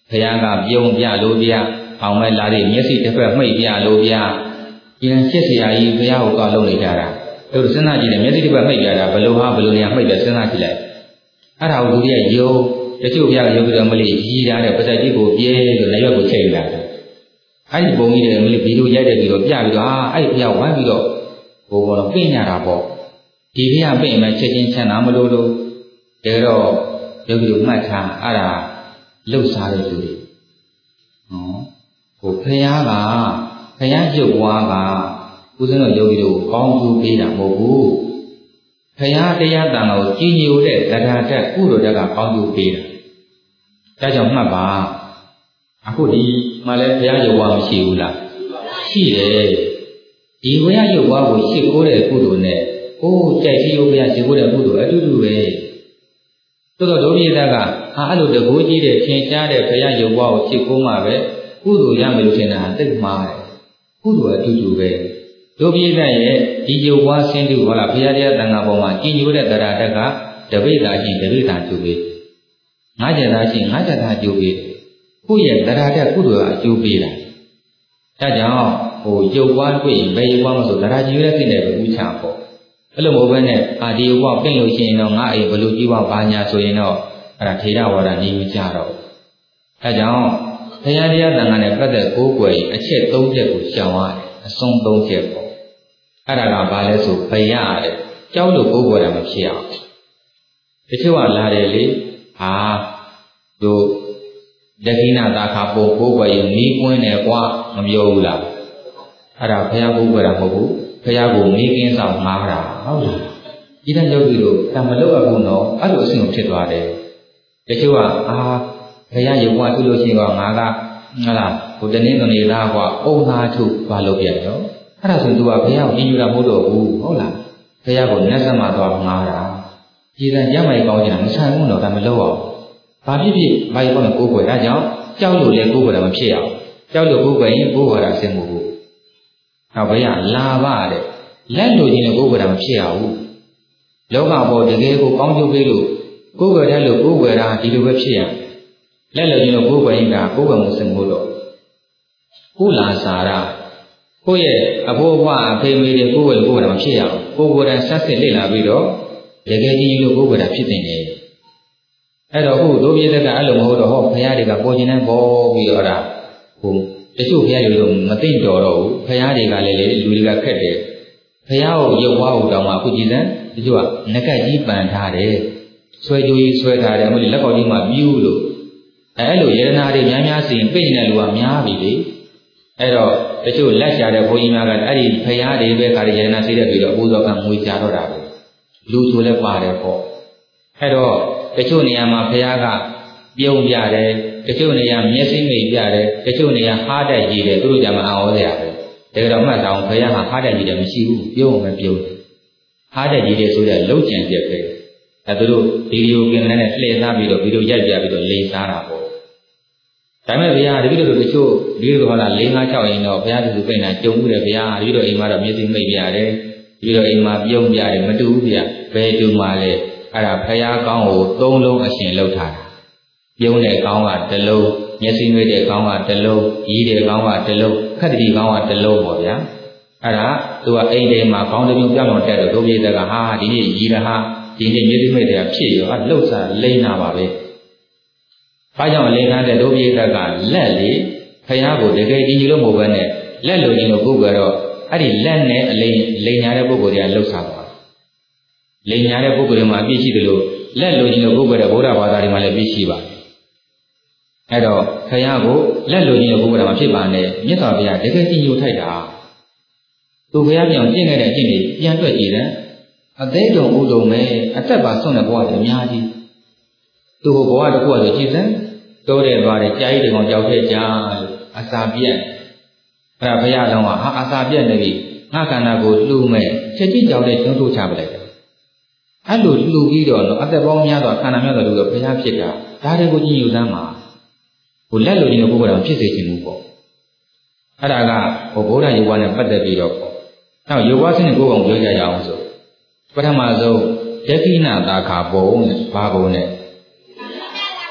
ဘုရားကပြုံးပြလို့ဗျာအောင်မဲ့လာတဲ့မျက်စိတစ်ဖက်မှိတ်ပြလို့ဗျာဒီရင်ရှစ်ဆရာကြီးဘုရားကိုသွားလုံးနေကြတာတို့စဉ်းစားကြည့်တယ်မျက်စိတစ်ဖက်မှိတ်ကြတာဘလို့ဟာဘလို့နေရာမှိတ်တယ်စဉ်းစားကြည့်လိုက်အဲ့ဒါကိုသူရဲ့ယုံတချို့ဘုရားကယုံပြီးတော့မလေးကြီးထားတဲ့ပါဇက်ကြီးကိုပြဲလို့လည်းရွက်ကိုချိန်လာတယ်အဲ့ဒီပုံကြီးတွေမလေးဗီဒီယိုရိုက်တဲ့ပြီးတော့ပြပြီးတော့အဲ့ဒီဘုရားဝိုင်းပြီးတော့ဘိုးကတော့ပြင်ညာတာပေါ့ဒီဘုရားပြင်မှချက်ချင်းချမ်းသာမလို့လို့ဒါတော့ယုံပြီးတော့မှတ်ထားအဲ့ဒါလှုပ်ရှားတဲ့သူတွေဟိုဘုရားကဘုရားရုပ်ဝါးကဦးဇင်းတို့ယုံပြီးတော့ကောင်းကျိုးပေးတာမဟုတ်ဘူးဘုရားတရားတန်ကိုကြည်ညိုတဲ့တရားတက်ကုသိုလ်တက်ကကောင်းကျိုးပေးတာဒါကြောင့်မှတ်ပါအခုဒီမှလည်းဘုရားရုပ်ဝါးမရှိဘူးလားရှိတယ်ဒီဘုရားရုပ်ဝါးကိုရှစ်ခိုးတဲ့ကုသိုလ်နဲ့ကြိုက်သေးဘုရားရှစ်ခိုးတဲ့ကုသိုလ်အတူတူပဲသို့တော့ဒုပိယကအဲ့လိုတကူကြီးတဲ့ထင်ရှားတဲ့ဘုရားရုပ်ဝါးကိုရှစ်ခိုးမှပဲကုသိုလ်ရမယ်လို့ထင်တာသိမှားတယ်ကုသိုလ်အတူတူပဲဒုပိယရဲ့ဒီရုပ်ဝါးဆင်းတုဟောလားဘုရားတရားတန်ခါပေါ်မှာကြည်ညိုတဲ့တရားတက်ကတပိဋ္ဌာချင်းတပိဋ္ဌာကျိုးပေးငါးချက်သားချင်းငါးချက်သားကျိုးပေးကိုယ့်ရဲ့တရားတက်ကုသိုလ်ကအကျိုးပေးတာဒါကြောင့်ရုပ်ဝါးတွေ့ရင်ဘယ်ရုပ်ဝါးမဆိုတရားကြည်ရတဲ့စိတ်နဲ့ပဲဥချပေါ့အဲ့လိုမဟုတ်ဘဲနဲ့ဒီရုပ်ဝါးပြင်လို့ရှိရင်တော့ငါအိမ်ဘလို့ကြီးဝါဘာညာဆိုရင်တော့အဲ့ဒါထေရဝါဒနေမကြတော့ဒါကြောင့်ဘုရားတရားတန်ခါနဲ့ပတ်သက်ကိုးကွယ်အချက်၃ချက်ကိုရှောင်ရတယ်အဆုံး၃ချက်ပေါ့အဲ့ဒါကဘာလဲဆိုဘယတဲ့ကြောက်လို့ကိုးကွယ်တာမဖြစ်အောင်တချို့ကလာတယ်လေတို့ယခိနာတာခါပို့ကိုးကွယ်ရင်မီးကွင်းတယ်ကွာမပြောဘူးလားအဲ့ဒါဘုရားကိုးကွယ်တာမဟုတ်ဘူးဘုရားကိုမီးကင်းဆောင်ငားတာဟုတ်လားဒီတဲ့ယောဂီတို့တမလို့အခုတော့အဲ့လိုအဆင့်ကိုဖြစ်သွားတယ်တချို့ကဘုရားရုပ်ဝါးသူ့လို့ရှိရင်ကငါကဟုတ်လားဟိုတနည်းတနည်းသားကွာအုံနာထုဘာလို့ပြန်ရောအဲ့ဒါဆိုသူကဘုရားကိုညှဉ်းညူတာမဟုတ်တော့ဘူးဟုတ်လားဘုရားကိုနတ်ဆက်မှာသွားငားတာဒီကရမိုင်ကောင်းနေတာမဆန်ဘူးတော့ဒါမလို့အောင်ဘာဖြစ်ဖြစ်ဘာကြီးကောင်းကိုးကွယ်ဒါကြောင့်ကြောက်လို့လည်းကိုးကွယ်တာမဖြစ်အောင်ကြောက်လို့ကိုးကွယ်ရင်ကိုးကွယ်တာဆင်းမှုဘူးနောက်ဘုရားလာပါတဲ့လက်လိုချင်လို့ကိုးကွယ်တာမဖြစ်အောင်လောကပေါ်တကယ်ကိုကောင်းကျိုးပေးလို့ကိုးကွယ်တယ်လို့ကိုးကွယ်တာဒီလိုပဲဖြစ်ရလက်လိုချင်လို့ကိုးကွယ်ရင်ဒါကိုးကွယ်မှုဆင်းမှုတော့ကုလာစာရကိုယ့်ရဲ့အဖိုးအဖွားအဖေမေတွေကိုယ်ဝယ်ကိုယ်တာမဖြစ်ရအောင်ကိုယ်ကိုယ်တိုင်ဆက်စစ်လေ့လာပြီးတော့တကယ်ကြီးလို့ကိုယ်ကိုယ်တာဖြစ်နေတယ်အဲ့တော့ခုဒုပိယကအဲ့လိုမဟုတ်တော့ဟောဘုရားတွေကပေါ်ခြင်းနဲ့ပေါ်ပြီးတော့ဒါတချို့ဘုရားတွေတော့မသိတော်တော့ဘူးဘုရားတွေကလည်းလေလူတွေကခက်တယ်ဘုရားကိုရုပ်ဝါးကိုတောင်းမှအခုကြည်စမ်းတချို့ကငကက်ကြီးပန်ထားတယ်ဆွဲကြိုးကြီးဆွဲထားတယ်မဟုတ်လက်ကောက်ကြီးမှပြူးလို့အဲ့လိုယရနာတွေများများစီရင်ပြည့်နေတဲ့လူကများပြီလေအဲ့တော့တချို့လက်ရှာတဲ့ဘုန်းကြီးများကအဲ့ဒီဖရာတွေပဲခါရယနာစိတ်တဲ့ပြီးတော့အဖို့သောကငွေချတော့တာပဲလူဆိုလည်းပါတယ်ပေါ့အဲ့တော့တချို့နေရာမှာဖရာကပြုံးပြတယ်တချို့နေရာမျက်စိမိတ်ပြတယ်တချို့နေရာဟားတက်ကြီးတယ်သူတို့ကြမှာအော်စရာပဲဒါကြောင့်မှတ်တောင်ဖရာဟားတက်ကြီးတယ်မရှိဘူးပြုံးမပြုံးဟားတက်ကြီးတယ်ဆိုတဲ့လုံကျန်ပြက်ပဲအဲ့သူတို့ဗီဒီယိုကင်မရာနဲ့လှည့်စားပြီးတော့ဗီဒီယိုရိုက်ပြပြီးတော့လိန်စားတာပေါ့ဒါမဲ့ဘုရားတပည့်တော်တို့တချို့ဒီလိုဟောတာ၄၅၆ရင်တော့ဘုရားသူပြင်တာကြုံမှုတယ်ဘုရားတပည့်တော်အိမ်မှာတော့မျက်စိမိတ်ပြရတယ်တပည့်တော်အိမ်မှာပြုံးပြတယ်မတူဘူးဗျာဘယ်တူမှလဲအဲ့ဒါဘုရားကောင်းကို၃လုံးအရှင်လောက်ထားတာပြုံးတဲ့ကောင်းကတစ်လုံးမျက်စိမိတ်တဲ့ကောင်းကတစ်လုံးရီးတဲ့ကောင်းကတစ်လုံးခက်တိကောင်းကတစ်လုံးပေါ့ဗျာအဲ့ဒါသူကအိမ်ထဲမှာကောင်းတစ်မျိုးပြောင်းတော့တက်တော့ဒုပိယကဒီနေ့ရီးတာဟာဒီနေ့မျက်စိမိတ်တဲ့ဖြစ်ရောလှုပ်စားလိမ့်နာပါပဲဘာကြောင့်လိန်ထားတဲ့ဒုပိယကလက်လေဖရာကိုတကယ်ကြည်ညိုလို့မဟုတ်ဘဲနဲ့လက်လိုကြီးလို့ပုဂ္ဂိုလ်တော့အဲ့ဒီလက်နဲ့အလိန်ညာတဲ့ပုဂ္ဂိုလ်တွေကလှုပ်ရှားသွားလိန်ညာတဲ့ပုဂ္ဂိုလ်တွေမှာအပြည့်ရှိတယ်လို့လက်လိုကြီးလို့ပုဂ္ဂိုလ်တဲ့ဗုဒ္ဓဘာသာတွေမှာလည်းပြည့်ရှိပါတယ်အဲ့တော့ဖရာကိုလက်လိုကြီးလို့ပုဂ္ဂိုလ်တွေမှာဖြစ်ပါနဲ့မြတ်စွာဘုရားတကယ်ကြည်ညိုထိုက်တာသူဘုရားပြောင်းကျင့်ခဲ့တဲ့အကျင့်တွေပြန်တွက်ကြည့်တယ်အသေးတုံဥတုံပဲအသက်ပါဆွန့်တဲ့ဘဝတွေအများကြီးသူ့ဘဝတစ်ခုကဆိုကြည်စမ်းတိုးတဲ့သွားတယ်ကြာကြီးတကောင်ကြောက်ခဲ့ကြလို့အစာပြက်အဲ့ဒါဘုရားလုံးကအစာပြက်နေပြီငါခန္ဓာကိုလှူမဲ့ချက်ကြီးကြောက်တဲ့ကျွန်းထိုးချပလိုက်တယ်အဲ့လိုလှူပြီးတော့အသက်ပေါင်းများစွာခန္ဓာများစွာလို့ဘုရားဖြစ်တာဒါတွေကိုကြည်ညိုစမ်းမှာလက်လိုကြီးတဲ့ပုဂ္ဂိုလ်တော်ဖြစ်စေခြင်းမူပေါ့အဲ့ဒါကဗုဒ္ဓယောဂနဲ့ပတ်သက်ပြီးတော့ပေါ့နောက်ယောဂစနစ်ကိုယ်ကောင်ပြောကြရအောင်ဆိုပထမဆုံးယခိနာတာခါဘုံနဲ့ဘာဘုံနဲ့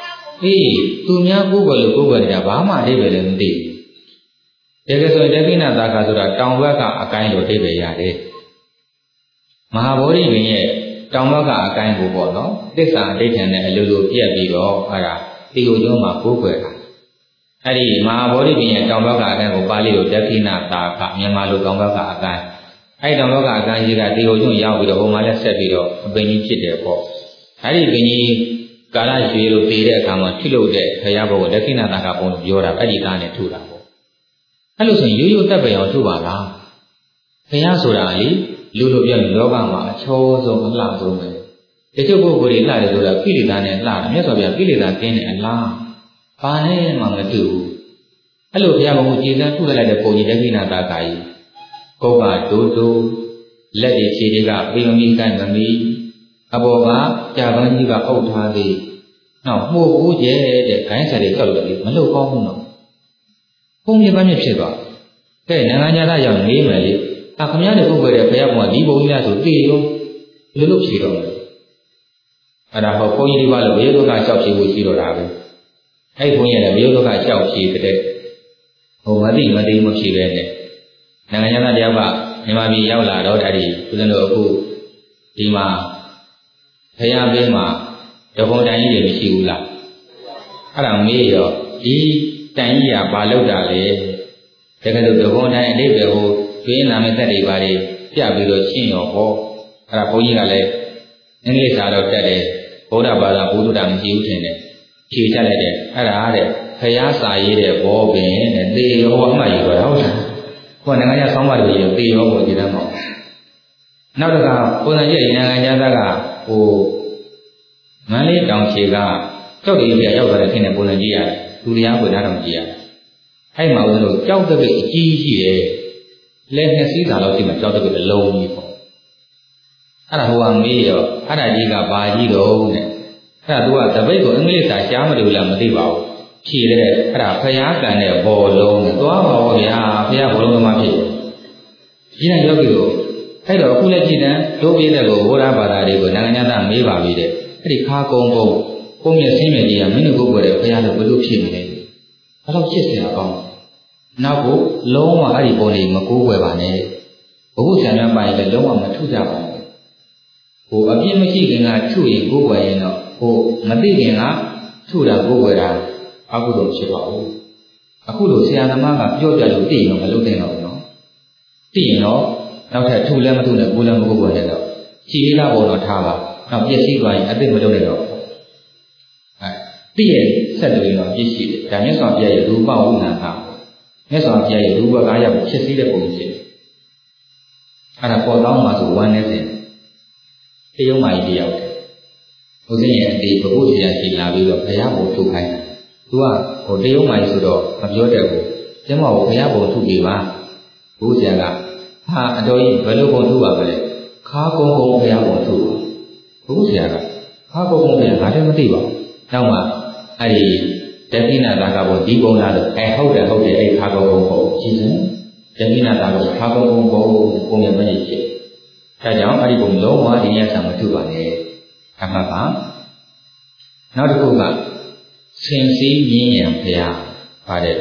သူများကိုယ်ကိုယ်လို့ကိုယ်ကိုယ်နေတာဘာမှအဓိပ္ပာယ်လည်းမသိဘူးတကယ်ဆိုရင်ဒက္ခိဏသာခဆိုတာတောင်ဘက်ကအကိုင်းလို့အဓိပ္ပာယ်ရတယ်မဟာဗောဓိပင်ရဲ့တောင်ဘက်ကအကိုင်းကိုပေါ့နော်သစ္စာအဋ္ဌံနဲ့အလိုလိုပြက်ပြီးတော့အဲ့ဒါတေယိုကျွန်းမှာကိုးကွယ်တာအဲ့ဒီမဟာဗောဓိပင်ရဲ့တောင်ဘက်ကအကိုင်းကိုပါဠိလိုဒက္ခိဏသာခမြန်မာလိုတောင်ဘက်ကအကိုင်းအဲ့တောင်ဘက်ကအကိုင်းကြီးကတေယိုကျွန်းရောက်ပြီးတော့ဟိုမှာလည်းဆက်ပြီးတော့အပင်ကြီးဖြစ်တယ်ပေါ့အဲ့ဒီပင်ကြီးကာလရွှေလို့တည်တဲ့အခါမှာထိလို့တဲ့ခရဘုံဒက္ခိဏသာခဘုံလို့ပြောတာအဲ့ဒီကားနဲ့ထုတာပေါ့အဲ့လိုဆိုရင်ရိုးရိုးတက်ပယ်အောင်ထုပါလားခရဆိုတာလေလူလိုပြောလောကမှာအချောဆုံးအလှဆုံးပဲတချို့ပုဂ္ဂိုလ်တွေလှတယ်ဆိုတာကိလေသာနဲ့လှတယ်မြတ်စွာဘုရားကိလေသာကင်းတဲ့အလားဘာနဲ့မှမတူဘူးအဲ့လိုဘုရားဘုံကိုကြည်စမ်းထုလိုက်တဲ့ပုံကြီးဒက္ခိဏသာခကြီးကုတ်ကဒိုးဒိုးလက်တွေခြေတွေကပေမီကိုက်မမီအပေါ်ကကြာပန်းကြီးကအုပ်ထားသေးနောက်မှုဘူးကျဲတဲ့ခိုင်းဆယ်တွေကြောက်လို့မလုပ်ကောင်းဘူးနော်ဘုံမြေပန်းမြဖြစ်သွားတဲ့နိုင်ငံသားရောက်နေမယ်လေခမည်းတော်ပုဂ္ဂိုလ်ရဲ့ဘုရားဘုံကဒီဘုံကြီးလားဆိုသိရောလို့ဖြေတော့တယ်အဲ့ဒါဟောဘုန်းကြီးဒီပါလို့ဘေးဒုက္ခလျှောက်ဖြေဖို့ရှိတော့တာပဲအဲ့ဘုန်းကြီးလည်းဘေးဒုက္ခလျှောက်ဖြေတဲ့ဟိုမသိမသိမဖြေပဲနဲ့နိုင်ငံသားတယောက်ကမြန်မာပြည်ရောက်လာတော့ဒါဒီဦးဇင်းတို့အခုဒီမှာဘုရားဘေးမှာတဘုံတိုင်ကြီးတွေမရှိဘူးလားအဲ့ဒါမေးရောဒီတိုင်ကြီးကဘာလုပ်တာလဲတကယ်လို့တဘုံတိုင်အလေးပဲဟိုကျွေးနာမည်သက်တွေပါလေပြပြီးတော့ရှင်းရောဟောအဲ့ဒါဘုန်းကြီးကလည်းအင်္ဂလိပ်စာတော့တက်တယ်ဗုဒ္ဓဘာသာဘုဒ္ဓတာမရှိဘူးထင်တယ်ဖြေချလိုက်တယ်အဲ့ဒါတဲ့ခရမ်းစာရေးတဲ့ဘောပင်တဲ့သေရောအမှတ်ယူတော့ဟုတ်လားဟိုနိုင်ငံခြားဆောင်းပါးတွေသေရောကိုကြည့်တယ်မဟုတ်နောက်တစ်ခါပုံစံကြီးနိုင်ငံခြားသားကဟိုမန္တလေးတောင်ချေကကြောက်တည်းပြရောက်သွားတဲ့ခင်းတဲ့ပုံစံကြီးရတယ်လူတရားကိုသားတော်ကြည့်ရတယ်အဲ့မှာဦးတို့ကြောက်တဲ့ကအကြီးကြီးတယ်လက်နှစ်စည်းစာလောက်ရှိမှကြောက်တဲ့အလုံးကြီးပေါ့အဲ့ဒါဟိုကမေးရောအဲ့ဒါကြီးကဘာကြီးတော့နဲ့အဲ့ဒါသူကတပိတ်ကိုအင်္ဂလိပ်စာကြားမလို့လားမသိပါဘူးဖြေတဲ့အဲ့ဒါဖျားကန်တဲ့ဘောလုံးသွားပါဘောဗျာဖျားဘောလုံးသမားဖြစ်ကြီးတဲ့ယောဂီကိုအဲ့တော့အခုလက်ကြည့်တဲ့တို့ပြည့်တဲ့ကိုဘုရားဘာသာတွေကိုနိုင်ငံသားမေးပါပြီတဲ့အဲ့ဒီခါကုန်းကုန်းကိုမြင့်ဆင်းမြင့်ကြီးကမင်းတို့ကိုယ်ကိုယ်တဲ့ဖျားလို့ဘယ်လိုဖြစ်နေလဲအဲ့တော့ဖြစ်เสียအောင်နောက်ကိုလုံးဝအဲ့ဒီပုံလေးမကိုးွယ်ပါနဲ့ဘုဟုဆံများပါရင်လည်းလုံးဝမထုကြပါနဲ့ဟိုအပြစ်မရှိခင်ကထုရင်ကိုးွယ်ရင်တော့ဟိုမသိခင်ကထုတာကိုးွယ်တာအကုသိုလ်ဖြစ်ပါဘူးအခုလိုဆရာသမားကပြောပြလို့သိရင်တော့မလုပ်တဲ့တော့နော်သိရင်တော့နောက်ထပ်ထုလည်းမထုနဲ့ကိုးလည်းမကိုးွယ်နဲ့တော့ခြေလေးလာပုံတော့ထားပါနောက်ပြည့်စည်သွားရင်အသိမလုပ်နဲ့တော့သိရဲ့ဆက်တွေတော့ပြည့်ရှိတယ်ဒါမျက်စွာပြရဲ့ရူပဝိညာဏမြတ်စွာဘုရားရဲ့ရူပကားရကိုဖြစ်စည်းတဲ့ပုံဖြစ်တယ်။အဲ့ဒါပေါ်တော့မှဆိုဝမ်းနေစဉ်တရုံမာကြီးတယောက်တယ်။ဦးဇင်းရဲ့အတေဘုဟုတရားရှိလာပြီးတော့ဘုရားဘုံထုတ်ခိုင်းတာ။ तू ကဟိုတရုံမာကြီးဆိုတော့မပြောတတ်ဘူး။ကျမကိုဘုရားဘုံထုတ်ပြီးပါ။ဘုရားကဟာအတော်ကြီးဘယ်လိုဘုံထုတ်ပါမလဲ။ခါကုန်းကုန်းဘုရားဘုံထုတ်ပါ။ဘုရားကခါကုန်းကုန်းဘုရားငါတည်းမသိပါဘူး။နောက်မှအဲ့ဒီဒက္ခိဏသာကဘောဒီပုံလားလို့ဟုတ်တယ်အဲ့ခါကုန်းကုန်းပေါ့ကြည့်စမ်းဒက္ခိဏသာကခါကုန်းကုန်းပေါ့ပုံမြင်မကြီးဖြစ်ဒါကြောင့်အဲ့ဒီပုံလုံးဝဒီနေ့ဆံမထုပါနဲ့အမှတ်ပါနောက်တစ်ခုကဆင်စည်းမြင်းရံဘုရားပါတယ်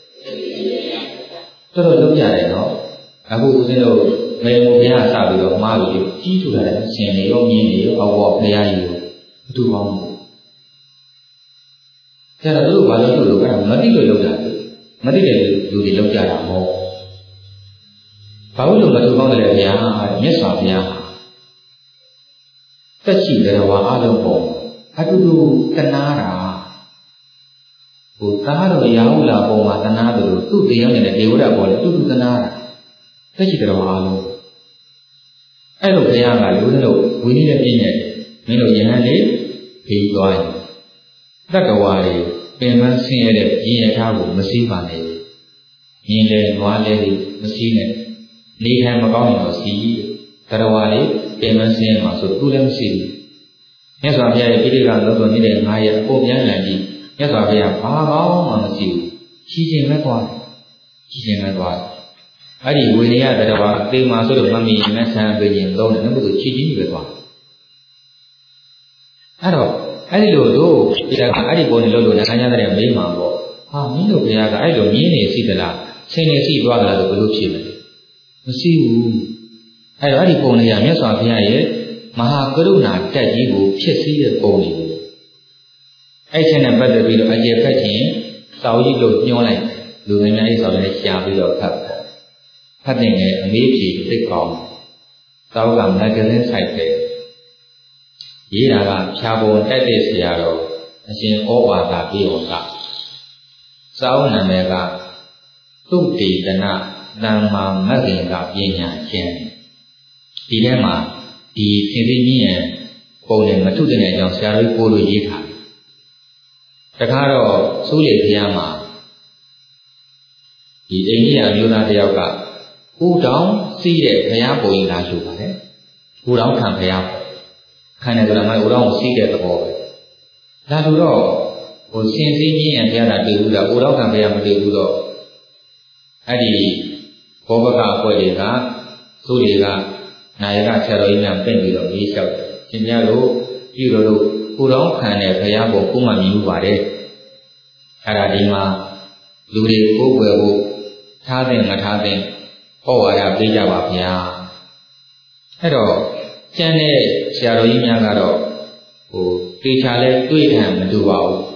တော်တော်လုပ်ကြတယ်နော်အခုဦးဇင်းတို့ငယ်မူဘုရားစပြီးတော့မှားပြီးကြီးထူလာတဲ့ဆင်တွေရောမြင်းတွေရောအောက်ဘောဘုရားကြီးကိုအတူပေါင်းကျတော့သူတို့ဘာလို့အဲ့ဒါမသိလို့လုပ်တာမသိတဲ့လူတွေလုပ်ကြတာမဟုတ်ဘာလို့မတူကောင်းတယ်လဲဗျာမြတ်စွာဘုရားတက်ရှိကြတော်အားလုံးပေါ့အတူတူတနာတာဟိုသားတော်ရာဟုလာပုံမှာတနာတယ်လို့သူ့တရားနဲ့ဒေဝဒပေါ်လေတူတူတနာတာတက်ရှိကြတော်အားလုံးအဲ့လိုဘုရားကလူတို့ဝိနည်းနဲ့ပြည့်နေတယ်မင်းတို့ယဟန်လေးဖေးသွားရင်တက္ကဝါတွေပင်မဆင်းရဲတဲ့ရင်ရထားကိုမစည်းပါနဲ့။ရင်လေနွားလေမစည်းနဲ့။နေခံမကောင်းရင်တော့စီးတက္ကဝါတွေပင်မဆင်းရဲမှာဆိုသူလည်းမရှိဘူး။မြတ်စွာဘုရားရဲ့ပိဋကလုံးစုံနေတဲ့ငါရဲ့အပေါ်ပြန်လည်ပြီးမြတ်စွာဘုရားဘာကောင်းမှမရှိဘူး။ချီးကျင်မဲ့သွားတယ်။ချီးကျင်မဲ့သွားတယ်။အဲ့ဒီဝေရိယတက္ကဝါအသေးမှဆိုလို့မမီမဆန်းပြင်းသုံးတယ်ဘုသူချီးကျင်ပြီးပဲသွား။အဲ့တော့အဲ့ဒီလိုတို့ဒီကအဲ့ဒီပုံနဲ့လို့နိုင်ငံခြားတဲ့မိမှာပေါ့ဟာမင်းတို့ဘုရားကအဲ့လိုမြင်းနေရှိသလားချင်းနေရှိသွားသလားဆိုဘယ်လိုဖြစ်မလဲမရှိဘူးအဲ့တော့အဲ့ဒီပုံလေးကမြတ်စွာဘုရားရဲ့မဟာကရုဏာတက်ကြီးကိုဖြစ်စည်းတဲ့ပုံလေးပဲအဲ့ချင်းနဲ့ပတ်သက်ပြီးတော့အကျေဖက်ခြင်းစောက်ကြီးလို့ညွှန်းလိုက်လူငယ်များအဲ့စောက်လေးရှားပြီးတော့ဖတ်ပေါ့ဖတ်တဲ့အမေးဖြေသိကောင်းစောက်ကမဂ္ဂဇင်းဆိုင်ပဲရေးတာကဖြာပုံတက်တဲ့ဆရာတော်အရှင်ဩဝါဒပြေဝကစောက်နာမည်ကသုတေသနတမ္မာမဂ္ဂင်ကပညာရှင်ဒီထဲမှာဒီသင်္သိကြီးရဲ့ပုံနဲ့မထုတဲ့အကြောင်းဆရာတော်ကိုလိုရေးထားတယ်တခါတော့စိုးလေဘုရားမှာဒီအိန္ဒိယမျိုးသားတယောက်ကဦးတောင်စီးတဲ့ဘုရားပုံရင်လာလို့ပါတယ်ဦးတောင်ခံဘုရားခံတယ်ဆိုတာမှဦးတောင်ကိုစီးတဲ့သဘောပဲလာလို့တော့ဟိုစင်စည်းကြီးရဲ့ဘုရားတာတွေ့ဘူးလားဦးတောင်ခံဘုရားမတွေ့ဘူးတော့အဲ့ဒီဘောဘကအဖွဲ့တွေကစိုးလေကနာယကဆရာတော်ကြီးများပြင်ပြီးတော့မေးလျှောက်တယ်ရှင်ဘုရားတို့ပြုလို့ကိုတော်ခံတဲ့ဘုရားပုံကိုမှမြင်လို့ပါတယ်အဲ့ဒါဒီမှာလူတွေကိုယ်ွယ်ဖို့ထားတဲ့မထားတဲ့ဟောဝါဒပေးကြပါဗျာအဲ့တော့ကျန်တဲ့ဆရာတော်ကြီးများကတော့ဟိုတေချာလဲတွေ့ခံမတူပါဘူး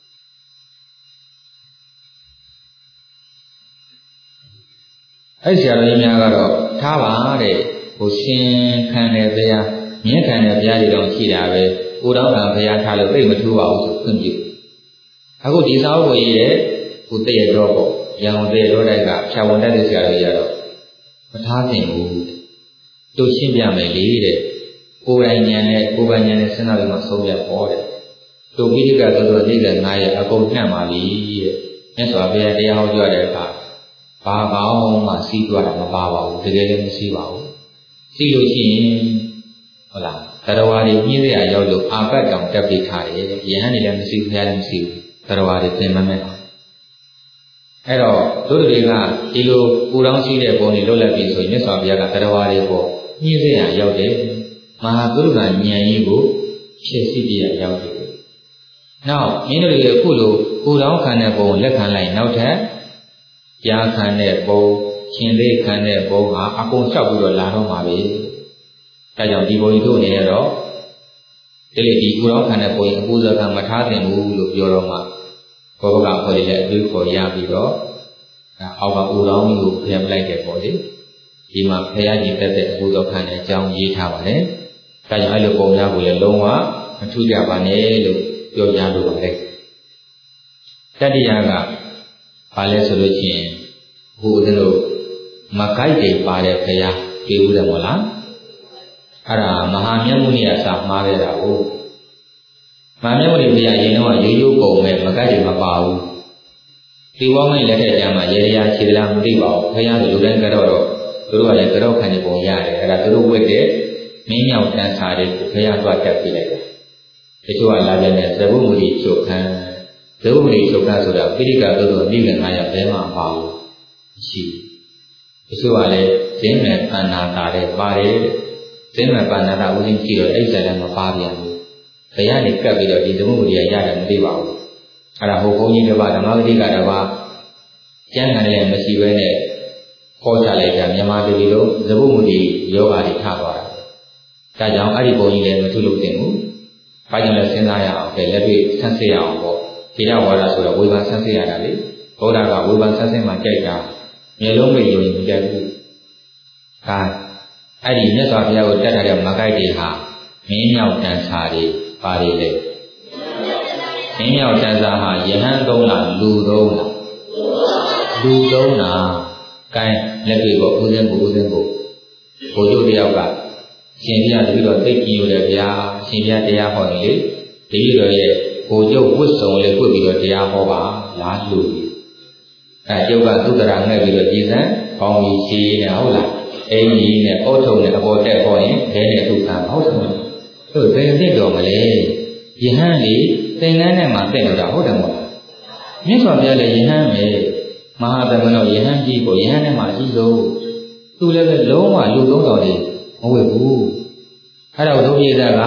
အဲ့ဆရာတော်ကြီးများကတော့ထားပါတဲ့ဟိုရှင်ခံတဲ့ဘုရားမြင့်ခံတဲ့ဘုရားတွေတော့ရှိတာပဲကိုတော်ကဘုရားထားလို့သိမထူပါဘူးဆိုခွင့်ပြုအခုဒီစာအုပ်ကိုရေးတဲ့ကိုတည့်ရတော့ပေါ့ရန်ကုန်တည့်ရတော့တိုက်ကဖြာဝန်တက်တဲ့ဆရာတော်ကြီးကတော့မထားသင့်ဘူးတို့ရှင်းပြမယ်လေတဲ့ကိုယ်တိုင်ဉာဏ်နဲ့ကိုယ်ပိုင်ဉာဏ်နဲ့စဉ်းစားပြီးမှဆုံးဖြတ်ပေါ်တယ်တို့ပိဋကသောတော်49ရဲ့အကုန်နှံ့ပါပြီတဲ့မြတ်စွာဘုရားတရားဟောကြားတဲ့အခါဘာကောင်းမှစီးသွားတာမပါပါဘူးတကယ်လည်းမရှိပါဘူးစီးလို့ရှိရင်ဟုတ်လားတရားဝါတွေညှင်းရရောက်လို့အာပတ်တောင်တက်ပြီးထားတယ်ယဟန်တွေလည်းမရှိဘုရားလည်းမရှိဘူးတရားဝါတွေသင်မမဲ့အဲ့တော့တို့တွေကဒီလိုပူတောင်းရှိတဲ့ပုံတွေလွတ်လပ်ပြီဆိုရင်မြတ်စွာဘုရားကတရားဝါတွေပေါ်ညှင်းရရောက်တယ်မဟာကရုဏာဉာဏ်ကြီးကိုဖြစ်စီပြရရောက်တယ်နောက်မင်းတို့တွေအခုလိုပူတောင်းခံတဲ့ပုံလက်ခံလိုက်နောက်ထပ်ကြားခံတဲ့ပုံရှင်သေးခံတဲ့ပုံဟာအကုန်လျှောက်ပြီးတော့လာတော့မှာပဲဒါကြောင့်ဒီဘုံကြီးတို့နေရတော့ဒီလေဒီကိုယ်တော်ခံတဲ့ဘုံကြီးအပူဇော်ကမထားသင့်ဘူးလို့ပြောတော့မှဘောဘကခေါ်ရတဲ့အတွေးခေါ်ရပြီးတော့အောက်ကဦးတော်ကြီးကိုဖျက်ပလိုက်တယ်ပေါ့လေဒီမှာဖရာကြီးတက်တဲ့အပူဇော်ခံတဲ့အကြောင်းရေးထားပါတယ်ဒါကြောင့်အဲ့လိုပုံများကိုလည်းလုံးဝမထူးကြပါနဲ့လို့ပြောကြလို့ပါတယ်တတိယကဘာလဲဆိုလို့ချင်းဘုရားတို့မကိုက်တွေပါတဲ့ဖရာတွေ့ဦးတယ်မို့လားအဲ့ဒါမဟာမြတ်မုနိယစာမှားခဲ့တာကိုမဟာမြတ်မုနိဘုရားရင်တော့ရိုးရိုးပုံပဲမကိုက်တွေမပါဘူးဒီဘောမိတ်လက်ထက်ကျမ်းမှာရေရာခြေလားမသိပါဘူးဘုရားကလူတိုင်းကတော့သူတို့ကလည်းကြောက်ခံနေပုံရတယ်အဲ့ဒါသူတို့ဝတ်တဲ့မင်းမြောက်တန်းစာတွေကိုဘုရားသွားတက်ပြလိုက်တယ်တချို့ကလာပြန်တဲ့ဇဘုမူလီချုပ်ခန်းဇဘုမူလီချုပ်ခန်းဆိုတာပိဋကသို့မိခင်900ဘဲမှာပါဘူးရှိတချို့ကလည်းဇင်းမဲ့ပန္နာတာတဲ့ပါတယ်ဇင်းမဲ့ပန္နာတာဦးဇင်းကြည့်တော့အဲ့ဒီလည်းမပါပြန်ဘူးဘုရားနဲ့ကပ်ပြီးတော့ဒီဇဘုမူလီရတယ်မသိပါဘူးအဲ့ဒါဟိုဘုန်းကြီးတစ်ပါးဓမ္မဂတိကတစ်ပါးကျမ်းဂန်လည်းမရှိဘဲနဲ့ခေါ်ချလိုက်တာမြန်မာပြည်လိုဇဘုမူလီယောဂါတွေထားသွားတာဒါကြောင့်အဲ့ဒီဘုန်းကြီးလည်းမထုလို့တင်ဘူးဘာကြောင့်လဲစဉ်းစားရအောင်ပဲလက်တွေ့ဆန်းစစ်ရအောင်ပေါ့ထေရဝါဒဆိုတော့ဝေဖန်ဆန်းစစ်ရတာလေဘုရားကဝေဖန်ဆန်းစစ်မှကြိုက်တာမျိုးလုံးမိတ်ယုံမကြိုက်ဘူးဒါအဲ့ဒီမြတ်စွာဘုရားကိုတတ်ထားတဲ့မကိုက်တွေဟာမင်းမြောက်တန်စာတွေပါလေလေမင်းမြောက်တန်စာဟာယဟန်သုံးလားလူသုံးလားလူသုံးလားကဲလက်တွေ့ပေါ့ဦးဇင်းကိုဘုတို့တယောက်ကရှင်ပြတပြီးတော့သိကြည့်ရတယ်ဗျာရှင်ပြတရားဟောနေလေတပည့်တော်ရဲ့ကိုကျုပ်ဝတ်စုံလေးဝတ်ပြီးတော့တရားဟောပါလားလို့ကျုပ်ကသုတ္တရာငှက်ပြီးတော့ကြည်စံပေါင်းပြီးရှိနေဟုတ်လားအင်းကြီးနဲ့အုတ်ထုံနဲ့အပေါ်တက်ဟောရင်ဒဲနဲ့သူကဟုတ်တယ်တို့ဘယ်သိတော်မလဲယဟန်လေသင်္ကန်းနဲ့မှတက်လို့တာဟုတ်တယ်မဟုတ်လားမြတ်စွာဘုရားလည်းယဟန်ပဲမဟာသမဏောယဟန်ကြီးကိုယဟန်နဲ့မှအကြီးဆုံးသူလည်းပဲလုံးဝလူသုံးတော်လေးမဝတ်ဘူးအဲ့တော့ဒုပိယက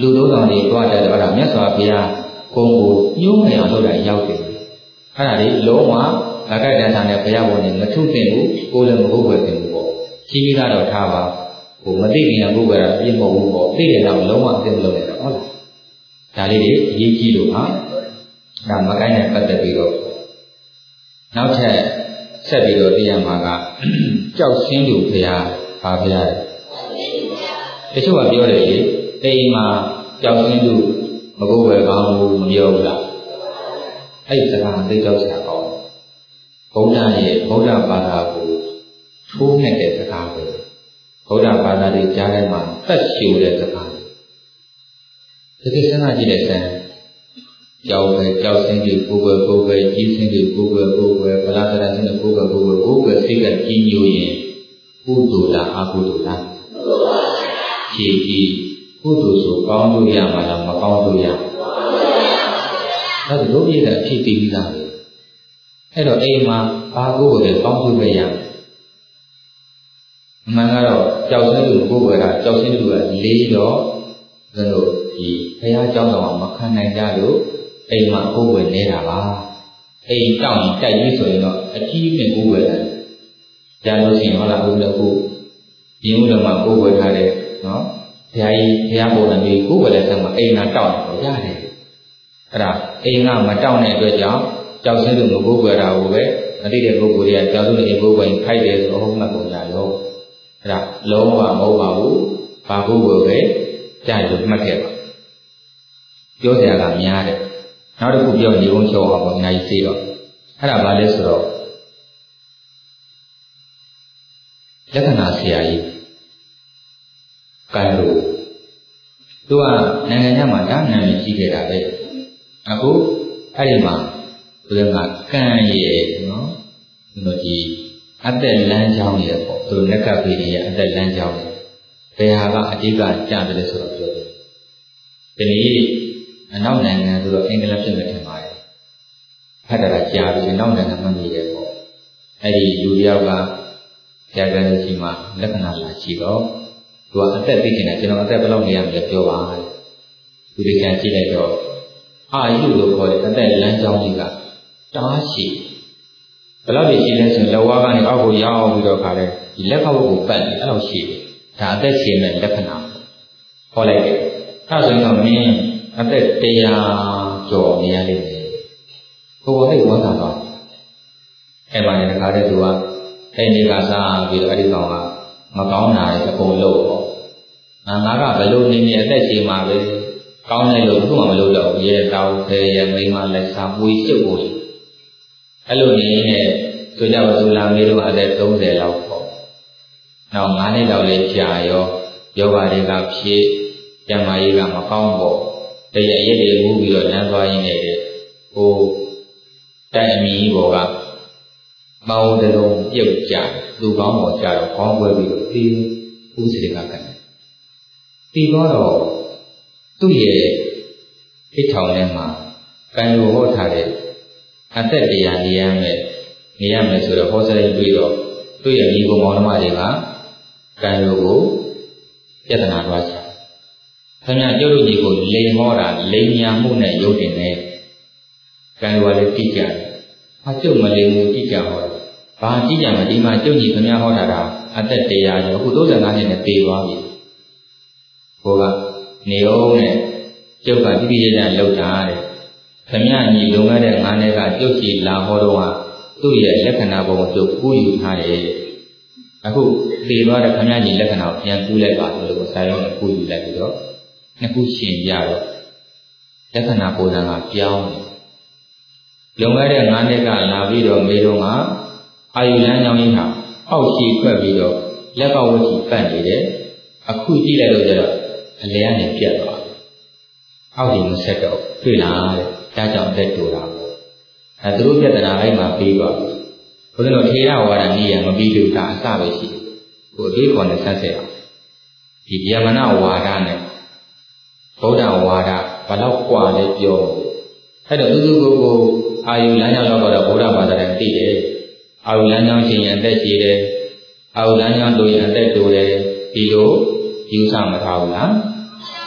လူသုံးဆောင်တွေတွားတယ်တော့အဲ့ဒါမြတ်စွာဘုရားကိုယ်ကိုညှိုးနေအောင်လုပ်တာရောက်တယ်အဲ့ဒါလေးလုံးဝအကတ္တန်ဆာနဲ့ဘုရားဘုံနဲ့မထုသင့်ဘူးကိုယ်လည်းမဟုတ်ပဲသင်ဘူးပေါ့ရှင်းပြီးတော့ထားပါဟိုမသိခင်ကကိုယ်ကပြည့်မဟုတ်ဘူးပေါ့သိတယ်တော့လုံးဝအသိမလုပ်နဲ့တော့ဟုတ်လားဒါလေးတွေအရေးကြီးလို့ဟာဒါမကိုင်းနဲ့ပတ်သက်ပြီးတော့နောက်ထပ်ဆက်ပြီးတော့သိရမှာကကြောက်ရှင်းသူဘုရားဘာဘုရားလဲတချို့ကပြောတယ်လေအိမ်မှာကြောက်ရှင်းသူမကိုယ်ပဲကောင်းဘူးမပြောဘူးလားအဲ့ဒီစကားသိကြောက်စရာကောင်းဘုရားရဲ့ဗုဒ္ဓဘာသာကိုထိုးနှက်တဲ့စကားပဲဗုဒ္ဓဘာသာတွေကြားထဲမှာသက်ရှူတဲ့စကားတကယ်စဉ်းစားကြည့်တဲ့ဆန်းကြောက်ပဲကြောက်စင်းကြီးကိုယ်ပဲကြီးစင်းကြီးကိုယ်ပဲဗလာစရစင်းကိုယ်ပဲစိတ်ကကြီးညိုရင်ကုသိုလ်လားအကုသိုလ်လားဖြေပြီးကုသိုလ်ဆိုကောင်းလို့ရမှာလားမကောင်းလို့ရဒါဆိုတို့ပြည့်တဲ့အဖြစ်ပြီးသားပဲအဲ့တော့အိမ်မှာဘာကိုယ်ပဲကောင်းလို့ပဲရအမှန်ကတော့ကြောက်စင်းလူကိုယ်ပဲကြောက်စင်းလူကလေးတော့ကျွန်တော်ဒီဘုရားကျောင်းတော်မှာမခံနိုင်ကြလို့အိမ်မှာကိုယ်ပဲနေတာပါအိမ်တောင်းတိုက်ပြီးဆိုရင်တော့အကြီးအကျယ်ကိုယ်ပဲတယ်ကြားလို့ရှိရင်ဟုတ်လားဘုရားကိုရင်းမှုတော်မှာကိုယ်ပဲထားတယ်နော်ဘုရားကြီးဘုရားပုံစံမျိုးကိုယ်ပဲလည်းဆက်မှာအိမ်နာတောင်းတယ်ရတယ်အဲ့ဒါအိမ်ကမတောင်းတဲ့အတွက်ကြောင့်ကြောက်စင်းသူကိုယ်ပဲတာကိုပဲမသိတဲ့ပုဂ္ဂိုလ်တွေကကြောက်စင်းတဲ့ကိုယ်ပဲခိုက်တယ်ဆိုဟုတ်မှပုံကြရောအဲ့ဒါလုံးဝမဟုတ်ပါဘူးဘာကိုယ်ပဲကြားလို့မှတ်ခဲ့ပါပြောစရာကများတယ်နောက်တစ်ခုပြောနေုံချုပ်အောင်ပေါ့အများကြီးသိတော့အဲ့ဒါဘာလဲဆိုတော့လက္ခဏာဆရာကြီးကိုင်လို့သူကနိုင်ငံခြားမှာဒါနာမည်ကြီးခဲ့တာပဲအခုအဲ့ဒီမှာသူကကံရဲ့နော်ဒီအသက်လမ်းကြောင်းရဲ့ပေါ့သူလက်ကပ်ပြီးရဲ့အသက်လမ်းကြောင်းရဲ့ဘယ်ဟာကအဓိကကြတယ်ဆိုတော့ပြောတယ်ဒီနေ့အနောက်နိုင်ငံဆိုတော့အင်္ဂလိပ်ဖြစ်နေတယ်ပါတယ်ဖတ်တာကြားပြီးအနောက်နိုင်ငံမှနေတယ်ပေါ့အဲ့ဒီလူတယောက်ကကြာကြလို့ရှိမှလက္ခဏာလာရှိတော့သူကအသက်သိချင်တယ်ကျွန်တော်အသက်ဘယ်လောက်နေရမလဲပြောပါတဲ့သူတွေကကြည့်လိုက်တော့အာယုလို့ခေါ်တဲ့အသက်လမ်းကြောင်းကြီးကတားရှိဘယ်လောက်ရှိလဲဆိုရင်လက်ဝါးကနေအောက်ကိုရောက်ပြီးတော့ခါတဲ့ဒီလက်ခေါက်ကိုပတ်နေအဲ့လိုရှိတယ်ဒါအသက်ရှင်တဲ့လက္ခဏာဟောလိုက်တယ်အဲဆိုရင်တော့မင်းအသက်100ကျော်နေရလိမ့်မယ်ဘုရားဟိတ်ဝမ်းသာသွားအဲ့မှာလည်းတခါတည်းသူကအဲ့ဒီကစားပြီးတော့အဲ့ဒီကောင်ကမကောင်းတာလည်းအကုန်လုပ်ပေါ့ငါကဘယ်လိုနေနေအသက်ရှင်မှာပဲကောင်းတယ်လို့ဘုမှမလုပ်တော့ရဲတောင်းသေးရဲမိမလက်စားပွေးရှုပ်ဖို့အဲ့လိုနေနေဆိုကြပါစို့လာမေးတော့အသက်30လောက်ပေါ့နောက်9နှစ်လောက်လည်းကြာရောယောဂတွေကဖြည့်ကျန်းမာရေးကမကောင်းပေါ့တရရက်တွေမူပြီးတော့လမ်းသွားရင်းနေတဲ့ဟိုတိုင်အမီဘောကမောင်းတလုံးပြုတ်ကြသူကောင်းပေါ်ကြတော့ခေါင်းပွဲပြီးတော့ဒီဥစ္စရိကကတီတော့သူ့ရဲ့အိတ်ထောင်ထဲမှာကံလိုဟောထားတဲ့အသက်တရားနေရမယ်ဆိုတော့ဟောစရိတ်ပြီးတော့သူ့ရဲ့မိဘမောင်နှမတွေကကံလိုကိုပြဿနာသွားချင်ခင်ဗျာကျုပ်တို့ကြီးကိုလိန်မောတာလိန်ညာမှုနဲ့ရုပ်တင်နေကံလိုကလည်းတိကျတယ်ဟာကျုပ်မလိန်ဘူးတိကျဟောတယ်ဘာတိကျမဒီမှာကျုပ်ကြီးခင်ဗျာဟောတာအသက်တရားကျော်အခု35နှစ်နဲ့ပြေးသွားပြီဟိုကနေအောင်နဲ့ကျုပ်ကတိတိကျကျလောက်တာတဲ့ခင်ဗျာညီလုံခဲ့တဲ့9နှစ်ကကျုပ်ကြီးလာဟောတော့သူ့ရဲ့လက္ခဏာပုံကိုကျုပ်ကူးယူထားတယ်အခုပြေးသွားတဲ့ခင်ဗျာညီလက္ခဏာကိုပြန်ကူးလိုက်ပါလို့စာရုံးနဲ့ကူးယူလိုက်ပြီးတော့နှစ်ခုရှင်ပြတော့လက္ခဏာပုံစံကပြောင်းတယ်လုံခဲ့တဲ့9နှစ်ကလာပြီးတော့မေတော့မှာအာယုလမ်းကြောင်းကြီးဟာအောက်ရှိထွက်ပြီးတော့လက်ကဝတ်ကြီးပတ်နေတယ်အခုကြည့်လိုက်လို့ကျတော့အလဲကနေပြတ်သွားတယ်အောက်ဒီမဆက်တော့တွေ့လားတဲ့ဒါကြောင့်တက်တူတာအဲသူတို့ပြဿနာအဲ့မှာပြီးသွားပြီဘုရားတော်ထေရဝါဒနည်းရမပြီးလို့ဒါအစပဲရှိတယ်ကိုအသေးခေါ်နဲ့ဆက်ဆက်အောင်ဒီဗျမနဝါဒနဲ့ဗုဒ္ဓဝါဒဘလောက်กว่าလဲပြောအဲ့တော့သူကိုအာယုလမ်းကြောင်းတော့ဗုဒ္ဓဘာသာနဲ့သိတယ်အာယုလမ်းကြောင်းရှင်ရင်အသက်ရှိတယ်အာယုလမ်းကြောင်းတို့ရင်အသက်တိုးတယ်ဒီလိုယူဆမထားဘူးလား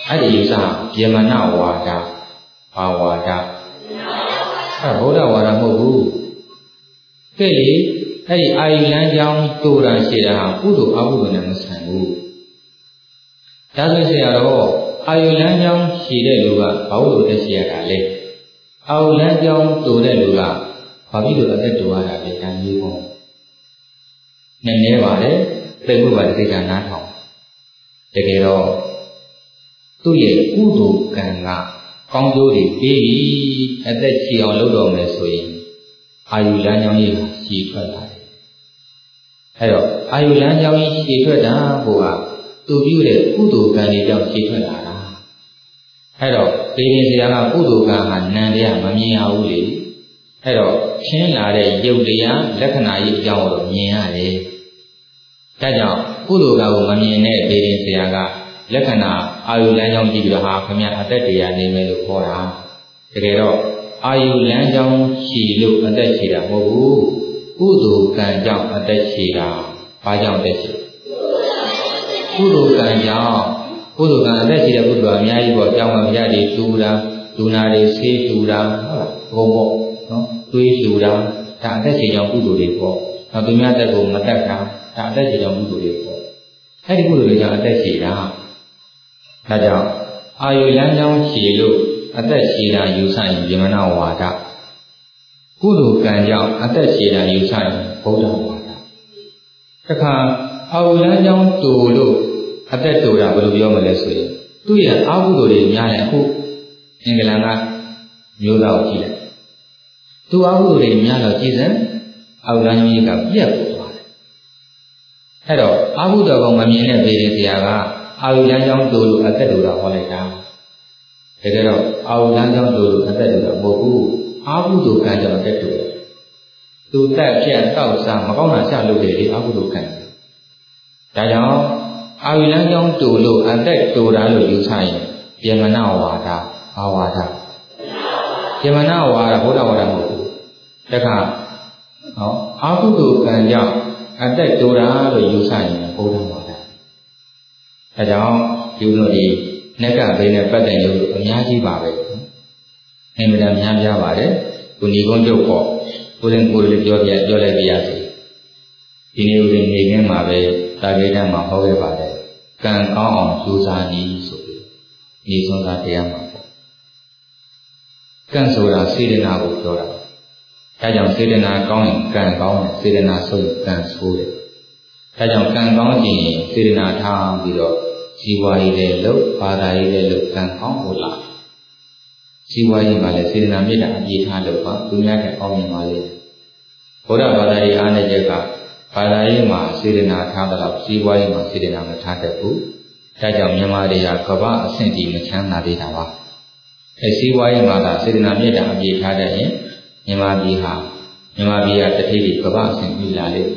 အဲ့ဒီယူဆယမနာဝါဒဘာဝါဒအဲ့ဗုဒ္ဓဝါဒမဟုတ်ဘူးကဲလေအဲ့ဒီအာယုလမ်းကြောင်းတူတာရှိတာဟာကုသိုလ်အကုသိုလ်နဲ့မဆိုင်ဘူးဒါဆိုဆရာတော်အာယုလမ်းကြောင်းရှိတဲ့လူကဘာလို့တက်ရှိရတာလဲအာယုလမ်းကြောင်းတူတဲ့လူကဘာဖြစ်လို့အသက်တူရတာလဲတန်ကြီးပုံနည်းနည်းပါလေသိမှုပါတိတ်ကနားထောင်တကယ်တော့သူ့ရဲ့ကုသိုလ်ကံကကောင်းကျိုးတွေပေးပြီးအသက်ရှည်အောင်လုပ်တော်မယ်ဆိုရင်အာယုလမ်းကြောင်းကြီးရှည်ထွက်လာတယ်အဲ့တော့အာယုလမ်းကြောင်းကြီးရှည်ထွက်တာကသူပြုတဲ့ကုသိုလ်ကံတွေကြောင့်ရှည်ထွက်လာတာအဲ့တော့ဒီရင်ဆရာကကုသိုလ်ကံဟာနံတရားမမြင်ရဘူးလေအဲ့တော့ရှင်းလာတဲ့ယုတ်တရားလက္ခဏာကြီးအကြောင်းကိုမြင်ရတယ်ဒါကြောင့်ကုသိုလ်ကံကိုမမြင်တဲ့ဒီရင်ဆရာကလက္ခဏာအာယုလမ်းကြောင်းကြည့်ပြီးတော့ဟာခမရအသက်တရားနေမယ်လို့ခေါ်တာတကယ်တော့အာယုလမ်းကြောင်းရှည်လို့အသက်ရှည်တာမဟုတ်ဘူးကုသိုလ်ကံကြောင့်အသက်ရှည်တာဘာကြောင့်အသက်ရှည်ကုသိုလ်ကံကြောင့်ကုသိုလ်ကံအသက်ရှည်တဲ့ကုသိုလ်ကအများကြီးပေါ့ကြောင်းကဘုရားတွေတူတာလူနာတွေဆေးတူတာဟုတ်လားဘုံပေါ့နော်တွေးတူတာဒါအသက်ရှည်ကြောင့်ကုသိုလ်တွေပေါ့နောက်သူများတက်ကိုမတက်တာဒါအသက်ရှည်ကြောင့်ကုသိုလ်တွေပေါ့အဲ့ဒီကုသိုလ်တွေကြောင့်အသက်ရှည်တာဒါကြောင့်အာယုလမ်းကြောင်းရှည်လို့အသက်ရှည်တာယူဆရင်ယမနာဝါဒကုသိုလ်ကံကြောင့်အသက်ရှည်တာယူဆရင်ဗုဒ္ဓဝါဒတခါအာယုလမ်းကြောင်းတူလို့အသက်တူတာဘယ်လိုပြောမလဲဆိုရင်သူ့ရဲ့အာဟုတုတွေများတယ်အခုအင်္ဂလန်ကမျိုးသားကိုကြည့်လိုက်သူအာဟုတုတွေများတော့ကြည်စံအာယုလမ်းကြောင်းကြီးကပြက်သွားတယ်အဲ့တော့အာဟုတုကောင်မမြင်တဲ့ဘေးရင်ဆရာကအာယုလမ်းကြောင်းတူလို့အသက်တူတာဟောလိုက်တာတကယ်တော့အာယုလမ်းကြောင်းတူလို့အသက်တူတာမဟုတ်ဘူးအာဟုတုကံကြောင့်အသက်တူတယ်သူတက်ဖြတ်တောက်စားမကောင်းတာချလုပ်တယ်ဒီအာဟုတုကံဒါကြောင့်အာယုလမ်းကြောင်းတူလို့အသက်တူတာလို့ယူဆရင်ယမနာဝါဒဘာဝါဒယမနာဝါဒဘုရားဝါဒမဟုတ်ဘူးတခါအာဟုတုကံကြောင့်အသက်တူတာလို့ယူဆရင်ဘုရားဝါဒဒါကြောင့်ဒီလိုဒီနက်ကဘေးနဲ့ပတ်သက်လို့အများကြီးပါပဲအင်မတန်များပြားပါတယ်ကိုညီကုန်းကျုပ်ပေါ့ကိုရင်ကိုလေးပြောလိုက်ပြရစီဒီနေ့ဦးဇင်းနေခင်းမှာပဲတာဂိတမှာဟောခဲ့ပါတယ်ကံကောင်းအောင်ကြိုးစားနည်းဆိုပြီးဒီဆုံးသာတရားမှာပေါ့ကံဆိုတာစေတနာကိုပြောတာဒါကြောင့်စေတနာကောင်းရင်ကံကောင်းတယ်စေတနာဆိုရင်ကံဆိုးတယ်ဒါကြောင့်ကံကောင်းခြင်းစေတနာထားပြီးတော့ဇီဝရေးလည်းလုပ်ဘာသာရေးလည်းလုပ်ကံကောင်းဖို့လားဇီဝရေးမှာလည်းစေတနာမေတ္တာအပြည့်ထားလို့ပါသူများကအောင်းမြင်ပါလေဘုရားဘာသာရေးအားနဲ့ချက်ကဘာသာရေးမှာစေတနာထားတော့ဇီဝရေးမှာစေတနာမထားတတ်ဘူးဒါကြောင့်မြန်မာတွေကကမ္ဘာအဆင့်ကြီးမချမ်းသာသေးတာပါအဲဇီဝရေးမှာသာစေတနာမေတ္တာအပြည့်ထားတတ်ရင်မြန်မာပြည်ကတတိယကမ္ဘာအဆင့်ကြီးလာလေ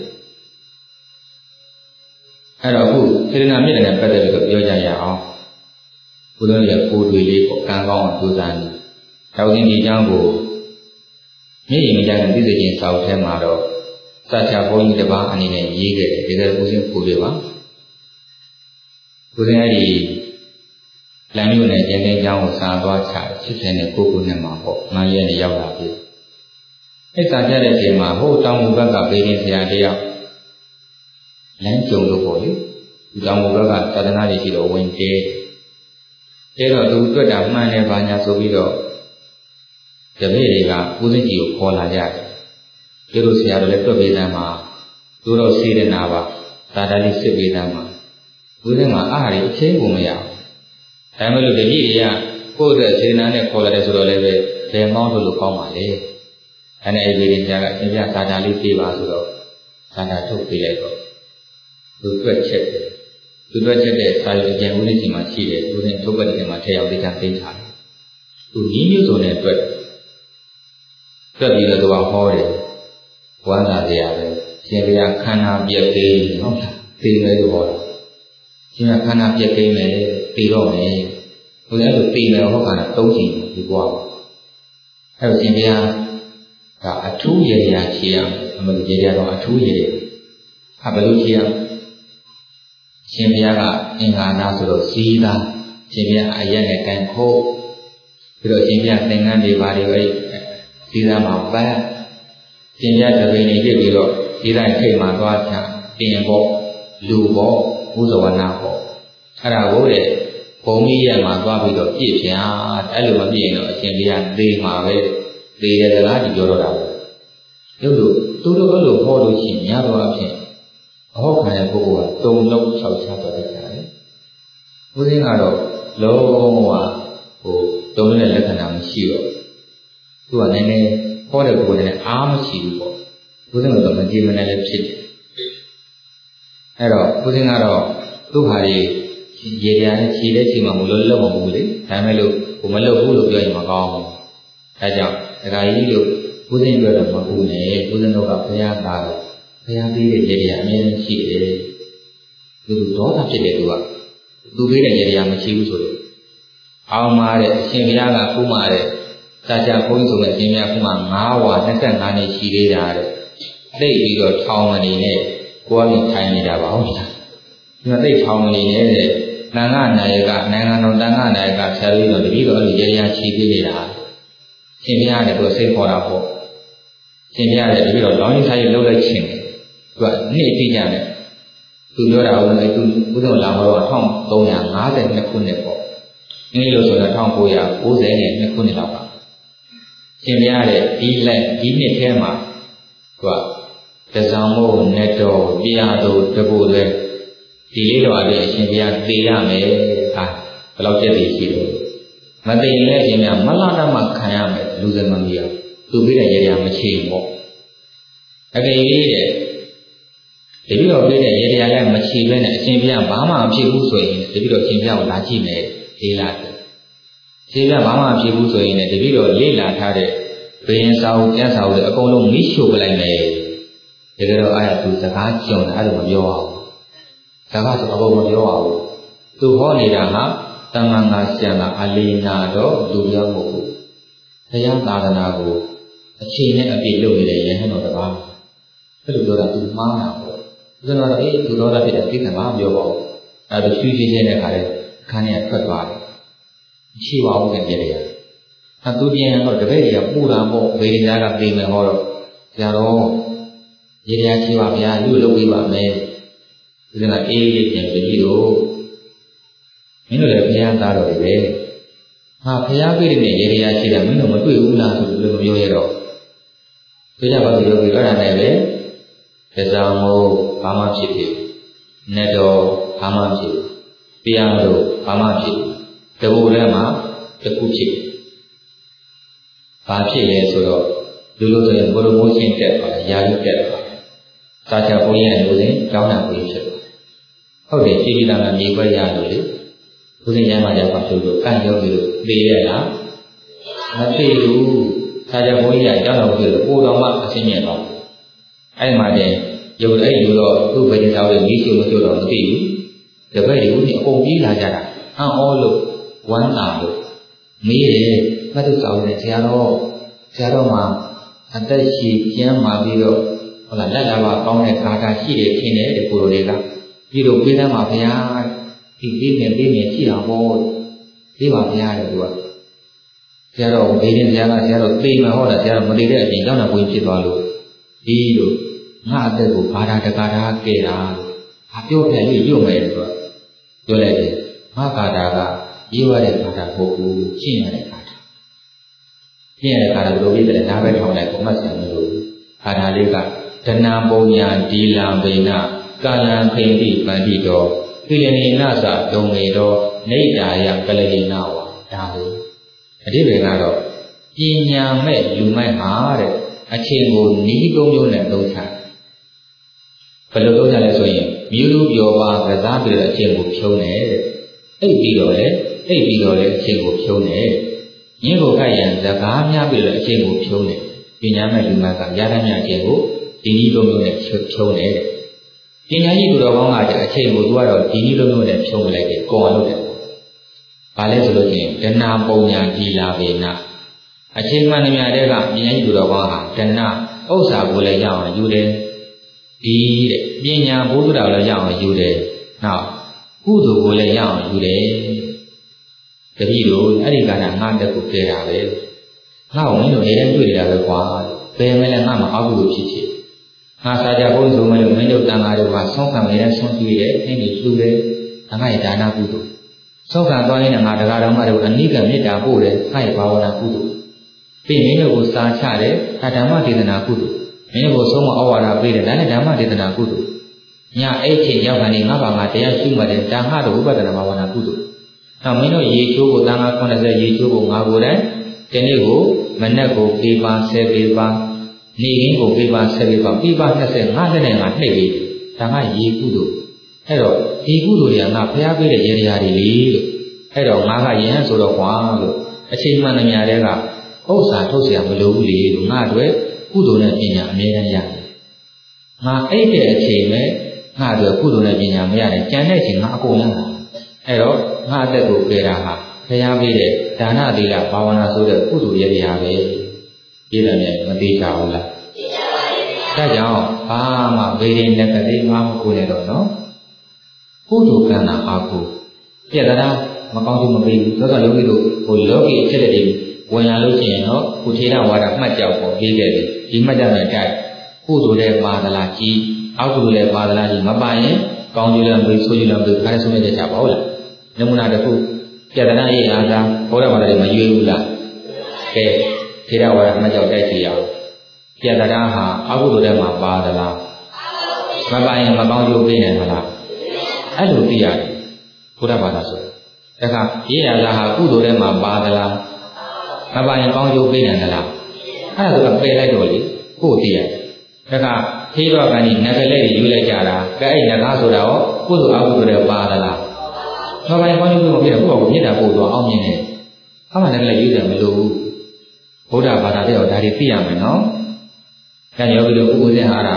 အဲ့တော့အခုစေတနာမေတ္တာနဲ့ပတ်သက်ပြီးတော့ပြောကြရအောင်ဘုရားရဲ့ကိုယ်တွေလေးပေါ့ကံကောင်းအောင်ကြိုးစားနေတောင်းရင်ဒီကြောင်းကိုမြေရင်မကြတဲ့သိစေခြင်းစာအုပ်ထဲမှာတော့စာချဘုန်းကြီးတစ်ပါးအနေနဲ့ရေးခဲ့တယ်ဒီကဲကိုယ်စဉ်ကိုယ်တွေပါကိုယ်စဉ်အဲ့ဒီလမ်းမျိုးနဲ့ကျန်တဲ့ကြောင်းကိုစာသွားချ89ခုနှစ်မှာပေါ့9ရက်နဲ့ရောက်လာပြီအဲ့စာချတဲ့ချိန်မှာဟိုတောင်မူဘက်ကဘေးရင်ဆရာတယောက်လမ်းကြုံလို့ပေါ့လေဒီတောင်ဘက်ကသာသနာ့ရှိတော့ဝင်ကျဲတော့သူတွေ့တာမှန်တယ်ဘာညာဆိုပြီးတော့တပည့်တွေကဦးစင်းကြီးကိုခေါ်လာကြတယ်ဒီလိုဆရာတော်လည်းတွေ့ပေးတယ်မှာသူတော့စေတနာပါသာတာလေးစစ်ပေးတယ်မှာဦးစင်းမှာအားရအချင်းကိုမရဘူးဒါမှမဟုတ်တပည့်တွေကကိုယ့်အတွက်စေတနာနဲ့ခေါ်လာတယ်ဆိုတော့လည်းပဲဘယ်မောင်းလို့ကောင်းပါလေအဲနဲ့အဲ့ဒီဆရာကအရှင်ပြသာတာလေးပေးပါဆိုတော့သာတာထုတ်ပေးလိုက်တော့သူတွေ့ချက်တယ်သူတွေ့ချက်တဲ့စာရွက်အကျဉ်းဦးလေးစီမှာရှိတယ်သူနဲ့ထုတ်ပတ်တယ်မှာထည့်အောင်တရားသိထားတယ်သူညီးမျိုးစုံနဲ့တွေ့ပြီးတော့သူကဟောတယ်ဝမ်းသာတရားပဲရှင်ဘုရားခန္ဓာပြည့်သေးနော်သိမယ်လို့ဟောတယ်ရှင်ကခန္ဓာပြည့်သေးမယ်သိတော့မယ်သူလည်းအဲ့လိုသိမယ်ဟောတာ၃ချိန်ဒီကွာအဲ့တော့ရှင်ဘုရားကအထူးရေရာချေရအမလို့ရေရာတော့အထူးရေရာဘယ်လိုချေရရှင်ဘုရားကအင်္ဂါနာဆိုတော့ဇီးသားရှင်ပြအရက်နဲ့ကန်ခိုးပြီးတော့ရှင်ပြသင်္ကန်းတွေပါတွေပဲဒီသားမှာပတ်ရှင်ပြတပင်းနေပြပြီးတော့ဒီတိုင်းထိတ်မှာသွားချတင်ပေါ့လူပေါ့ဘုဇဝနာပေါ့အဲ့ဒါကိုတဲ့ဘုံကြီးရဲ့မှာသွားပြီးတော့ပြည့်ပြန်အဲ့လိုမပြည့်ရင်တော့အရှင်ပြသေမှာပဲသေတယ်စကားဒီပြောတော့တာပဲရုပ်တို့သူတို့အဲ့လိုဟောလို့ရှိရင်များတော့အဖြစ်အဟောခံတဲ့ပုဂ္ဂိုလ်ကတုံလုံး၆ချသွားတတ်ကြတယ်ဘုရင်ကတော့လုံးဝတုံတဲ့လက္ခဏာမရှိတော့သူကနည်းနည်းဟောတဲ့ပုဂ္ဂိုလ်နဲ့အားမရှိဘူးပေါ့ဘုရင်ကတော့မကြည်မနဲ့လည်းဖြစ်တယ်အဲ့တော့ဘုရင်ကတော့သူ့ဟာရေရနဲ့ခြေတဲ့ချိန်မှာမလို့လောက်မဘူးလေဒါမဲ့လို့ကိုမလောက်ဘူးလို့ပြောရင်မကောင်းဘူးဒါကြောင့်ဒကာကြီးတို့ဘုရင်ပြောတော့မဟုတ်နဲ့ဘုရင်တို့ကဘုရားသားတော့ဘုရားပေးတဲ့ရေရအမြဲတမ်းရှိတယ်သူဒေါသဖြစ်တယ်သူပေးတဲ့ရေရမရှိဘူးဆိုလို့အောင်မာတဲ့အရှင်ဘုရားကခုမာတဲ့စာချဘုန်းကြီးဆိုတဲ့အရှင်ဘုရားခုမာ9ဝါ25နှစ်ရှိသေးတာတဲ့သိပြီးတော့ထောင်မနေနဲ့ကိုယ်ကထိုင်နေတာပါဟုတ်လားဒီမှာသိထောင်မနေနဲ့တဲ့တန်ခါနာယကနိုင်ငံတော်တန်ခါနာယကဆရာကြီးတော်တပည့်တော်အဲ့လိုရေရာချီပေးနေတာရှင်ဘုရားကသူစိတ်ခေါ်တာပေါ့ရှင်ဘုရားလည်းတပည့်တော်လောင်းကြီးဆိုင်လှုပ်လိုက်ခြင်းသူကနေ့သိကြတယ်သူပြောတာကလည်းသူဘုရားလာတော့1352ခုနှစ်ပေါ့အင်းလို့ဆိုတော့1992ခုနှစ်လောက်ပါရှင်ဘုရားတဲ့ဒီနှစ်ထဲမှာသူကတဇံမို့နဲ့တော်ပြရတို့တပူတွေဒီလေးတော်အပြင်အရှင်ဘုရားသိရမယ်ဟာဘယ်လောက်ကြက်ပြီးရှိတယ်မသိရင်လည်းအရှင်ဘုရားမလာတော့မှခံရမယ်လူစံမမီရသူပြီးတဲ့ရေရာမချေပေါ့အကယ်၍တဲ့တပည့်တော်ပြတဲ့ရေရာလည်းမချေဘဲနဲ့အရှင်ဘုရားဘာမှမဖြစ်ဘူးဆိုရင်တပည့်တော်အရှင်ဘုရားကိုလာကြည့်မယ်လေးလာတယ်ရှင်ဘုရားဘာမှမဖြစ်ဘူးဆိုရင်လည်းတပည့်တော်လေးလာထားတဲ့ဘယင်စာအုပ်ကျမ်းစာအုပ်တွေအကုန်လုံးမိရှို့ပလိုက်မယ်တကယ်တော့အဲ့ဒါသူစကားကြုံတယ်အဲ့လိုမပြောအောင်စကားဆိုအကုန်မပြောအောင်သူဟောနေတာကတမန်ငါဆံတာအလီနာတော့လူပြောမဟုတ်ဘူးဘုရားသာသနာကိုအချိန်နဲ့အပြည့်လုပ်နေတဲ့ယဟန်တော်တပါးအဲ့လိုပြောတာသူမှားတာပေါ့ဆိုတော့သူတော်တာဖြစ်တဲ့သိက္ခာမပြောပါဘူးအဲ့ဒါဖြူးချင်းချင်းတဲ့ခါတဲ့အခန်းထဲထွက်သွားတယ်မရှိပါဘူးခင်ဗျာသူပြန်တော့တပည့်တွေကပူတာပေါ့ဗေဒနာကပြေမယ်ဟောတော့ဆရာတော်ရေတရားရှိပါဗျာလူလုပ်ပေးပါမယ်ဒီကအေးလေးပြန်ပြီးတော့မင်းတို့လည်းဘုရားသားတော်တွေပဲဟာဘုရားပြည့်တဲ့ရေတရားရှိတယ်မင်းတို့မတွေ့ဘူးလားဆိုလို့မပြောရတော့သိကြပါစို့ယောဂီအဲ့ဒါနဲ့ပဲဒဇံမို့ဘာမှဖြစ်ဖြစ်နဲ့တော့ဘာမှဖြစ်ပြရမလို့ဘာမှဖြစ်တဘူထဲမှာတစ်ခုဖြစ်ဘာဖြစ်လဲဆိုတော့လူလို့ဆိုရင်ဘုလိုမိုးရှင်းတက်ပါတယ်ယာရုတက်ပါတယ်စာချဘုန်းကြီးရဲ့လူစဉ်ကျောင်းသားကိုဖြစ်ပါတယ်ဟုတ်တယ်ရှိပြီးသားကမြေခွဲရလို့လေဘုရင်ရမ်းမှရောက်ပါဆိုလို့ကန့်ရောက်ပြီးလို့သိရလားမသိဘူးစာချဘုန်းကြီးကကျောင်းသားကိုလို့ပို့တော်မှအရှင်းမြင်တော့အဲ့မှာတည်းရုပ်အဲ့လူတော့သူ့ဘယ်ကြောင်လဲမိရှိလို့တော့မသိဘူးတပည့်တွေကအကုန်ပြေးလာကြတာအံ့ဩလို့ဝမ်းသာလို့မေးတယ်မတ်သူစာဦးနဲ့ဆရာတော်မှာအသက်ရှိကျမ်းမာပြီးတော့ဟုတ်လားလက်လာပါကောင်းတဲ့ဂါထာရှိတယ်ထင်တယ်ဒီကိုလိုတွေကပြီးတော့ပေးသမ်းပါဗျာဒီပေးမယ်ရှိတာပေါ့ပေးပါဗျာတဲ့သူကဆရာတော်ဘေးရင်ဆရာတော်သိမှဟောတာဆရာတော်မသိတဲ့အချိန်ကြောင့်တော့ဝင်ဖြစ်သွားလို့ဒီလိုငါအသက်ကိုဂါထာတဂါထာကဲတာဟာပြောပြရွတ်မယ်ဆိုတော့ပြောလိုက်တယ်ငါဂါထာကရေးရတဲ့ဂါထာကိုရှင်းရတဲ့ဂါထာရှင်းရတဲ့ဂါထာဘယ်လိုဖြစ်တယ်ဒါပဲထောင်းလိုက်ကိုမှတ်စရာမလိုဘူးဂါထာလေးကဒနာပုံညာဒီလံဗေနကာလံခိန္တိပန္တိတော်ကိလနေနသဒုံမေတော်နေတာယကလဟိနဝါဒါပဲအဓိပ္ပာယ်ကတော့ပညာမဲ့လူမိုက်ဟာတဲ့အချိန်ကိုနီးသုံးမျိုးနဲ့သုံးချဘယ်လိုသုံးချလဲဆိုရင်မြို့လူပြောပါကစားပြီးတော့အချိန်ကိုဖြုံးတယ်တဲ့အိပ်ပြီးတော့လေအချိန်ကိုဖြုံးတယ်ရင်းကိုခိုက်ရန်စကားများပြီးတော့အချိန်ကိုဖြုံးတယ်ပညာမဲ့လူမိုက်ကရတတ်မြအချိန်ကိုဒီနည်းသုံးမျိုးနဲ့ဖြုံးတယ်ပညာရှိသူတော်ကောင်းကအချိန်ကိုသူကတော့ဒီနည်းသုံးမျိုးနဲ့ဖြုံးလိုက်တယ်ကော်လို့တယ်ဘာလဲဆိုလို့ချင်းဒနာပုံညာဒီလာပေနာအချိန်မှန်မြတဲ့ကပညာရှိသူတော်ကောင်းဟာဒနာဥစ္စာကိုလည်းရအောင်ယူတယ်ဒီတဲ့ပညာဘုဒ္ဓတော်လည်းရအောင်ယူတယ်နောက်ကုသိုလ်ကိုလည်းရအောင်ယူတယ်တပည့်တို့အဲ့ဒီကဏ္ဍငါတက်ကိုကဲတာပဲငါ့ကိုမင်းတို့နေတိုင်းတွေ့နေတာပဲကွာဘယ်မှလည်းငါမအောင်ဘူးဖြစ်ချင်ငါစားကြဖို့ဆိုမှလို့မင်းတို့တန်ဃာတို့ကဆုံးခံနေတဲ့ဆုံးကျွေးတဲ့အဲ့ဒီလူတွေငါရဲ့ဒါနကုသိုလ်ဆုံးခံသွားရင်ငါတရားတော်မှတို့အနိကမေတ္တာပို့တယ်ငါရဲ့ဘာဝနာကုသိုလ်ပြီးမင်းတို့ကိုစာချတယ်ဒါဓမ္မဒေသနာကုသိုလ်မင်းတို့ကိုဆုံးမဩဝါဒပေးတယ်ဒါနဲ့ဓမ္မဒေသနာကုသိုလ်ညအဲ့ချိန်ရောက်ကနေငါဘာငါတရားရှိမှတယ်ဒါငါတို့ဥပဒနာဘာဝနာကုသိုလ်နောက်မင်းတို့ရေချိုးကိုတန်ခါ80ရေချိုးကိုငါကိုယ်တိုင်ဒီနေ့ကိုမနက်ကိုပေးပါ10ပေးပါနေရင်းကိုပေးပါ10ပေးပါပေးပါ20ငါလည်းနဲ့ငါနှိပ်ပြီးဒါငါရေကုသိုလ်အဲ့တော့ဒီကုသိုလ်တွေကငါဖျားပေးတဲ့ရေတရားတွေလေလို့အဲ့တော့ငါကယဟန်ဆိုတော့ကွာလို့အချိန်မှန်တဲ့များတွေကဥစ္စာထုတ်เสียမလိုဘူးလေလို့ငါတို့ကုသိုလ်နဲ့ပညာအမြဲတမ်းရတယ်ငါအဲ့တဲ့အချိန်ပဲငါတို့ကုသိုလ်နဲ့ပညာမရတယ်ကြံတဲ့အချိန်ငါအကုန်လုံးအဲ့တော့ငါအသက်ကိုကြဲတာဟာဖျားပေးတဲ့ဒါနသီလဘာဝနာဆိုတဲ့ကုသိုလ်ရတရားပဲပြည်တယ်နဲ့မသိကြဘူးလားသိကြပါဘူးဒါကြောင့်ဘာမှဘေးရင်လက်ကလေးမကိုနဲ့တော့နော်ကုသိုလ်ကံတာအားကိုပြက်တာမကောင်းဘူးမပေးဘူးသောသောလောကီတို့ဟိုလောကီအချက်တွေဝင်လာလို့ရှိရင်တော့ကုထေရဝါဒမှတ်ကြောက်ပေါ်ပြီးခဲ့တယ်ဒီမှတ်ကြောက်နဲ့တိုက်ကုသိုလ်တဲ့ပါဒလာကြီးအောက်ကုသိုလ်တဲ့ပါဒလာကြီးမပါရင်ကောင်းကျိုးလည်းမပေးဆိုးကျိုးလည်းမပေးခါရဆုံးရကြပါဟုတ်လားနမူနာတစ်ခုပြတနာရေးအားသာဘောဓဘာသာတွေမရွေးဘူးလားကဲထေရဝါဒမှတ်ကြောက်တိုက်ကြည့်ရအောင်ပြတနာဟာအောက်ကုသိုလ်တဲ့မှာပါဒလားမပါရင်မကောင်းကျိုးပေးနိုင်မလားအဲ့လိုသိရတယ်ဘောဓဘာသာဆိုဒါကရေးအားသာဟာကုသိုလ်တဲ့မှာပါဒလားမပါရင်ကောင်းကျိုးပေးနိုင်သလားအဲ့ဒါကပယ်လိုက်တော့လေကိုယ်သိရတယ်ဒါကထေရဝါဒကနေငကလေးယူလိုက်ကြတာကဲအဲ့ငကားဆိုတာရောကုသိုလ်အကုသိုလ်တဲ့ပါဒလားမပါရင်ကောင်းကျိုးပေးမဖြစ်တော့ကိုယ့်ဘာကိုမြစ်တာပို့တော့အောင်မြင်တယ်အမှန်တကယ်ယူတယ်မလို့ဘုရားဘာသာတဲ့တော့ဒါတွေသိရမယ်နော်။ဒါကြောင့်ယောဂီတို့ဥပ္ပဇင်ဟာရ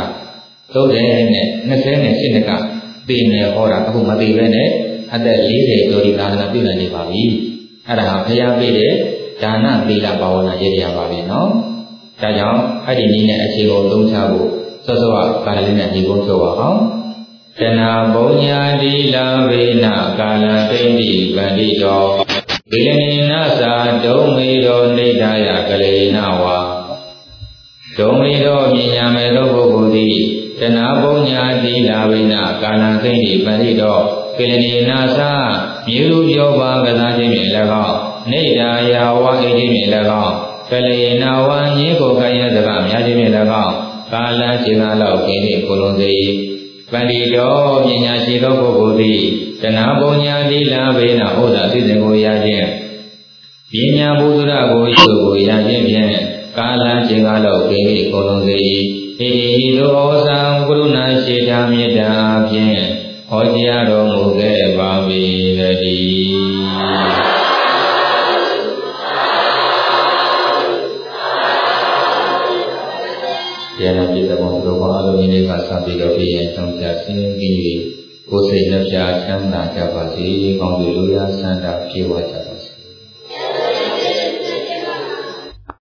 30နဲ့20နဲ့8ကသိနေဟောတာအခုမသိပဲနဲ့အသက်40ကျော်ဒီသာသနာပြုနိုင်နေပါပြီ။အဲ့ဒါဟာဘုရားပေးတဲ့ဒါနသီလဘာဝနာရည်ရပါပြီနော်။ဒါကြောင့်အဲ့ဒီနည်းနဲ့အခြေကိုသုံးချဖို့စောစောကကာလလေးနဲ့ဒီကုန်းပြောပါအောင်။တဏဘုံညာတိလာဝေနကာလသိတိဗန္တိတောဝိလနေနသာဒုံမေတောနေတယကလေနဝါဒုံမေတောမြညာမေသောပုဂ္ဂိုလ်သည်တဏဘုံညာတိလာဝေနကာလသိတိဗန္တိတောဝိလနေနသာမြေလူပြောပါကစားခြင်းဖြင့်၎င်းနေတယဝါဣတိဖြင့်၎င်းကလေနဝါညေကိုကယစကားများခြင်းဖြင့်၎င်းကာလခြေကားလောက်ခင်းနှင့်ကိုလုံးစေပန္တိတောပညာရှိသောပုဂ္ဂိုလ်သည်တဏဘုံညာတိလာဝေနဩဇာသိစဉ်ကိုရခြင်းပညာဘုဒ္ဓကိုရှုကိုရခြင်းဖြင့်ကာလခြေကားလောက်ခင်းနှင့်ကိုလုံးစေဣတိသောဩဇာကရုဏာရှိတာမေတ္တာဖြင့်ဟောကြားတော်မူခဲ့ပါ၏တည်းရဟန်းပြည်တော်ဘုရားအလုံးကြီးတွေကစပြီးတော့ပြည်ရဲ့ဆောင်ပြဆင်းပြီးကိုယ်စိတ်နှပြချမ်းသာကြပါစေကောင်းပြီလူရဆန္ဒပြေဝကြ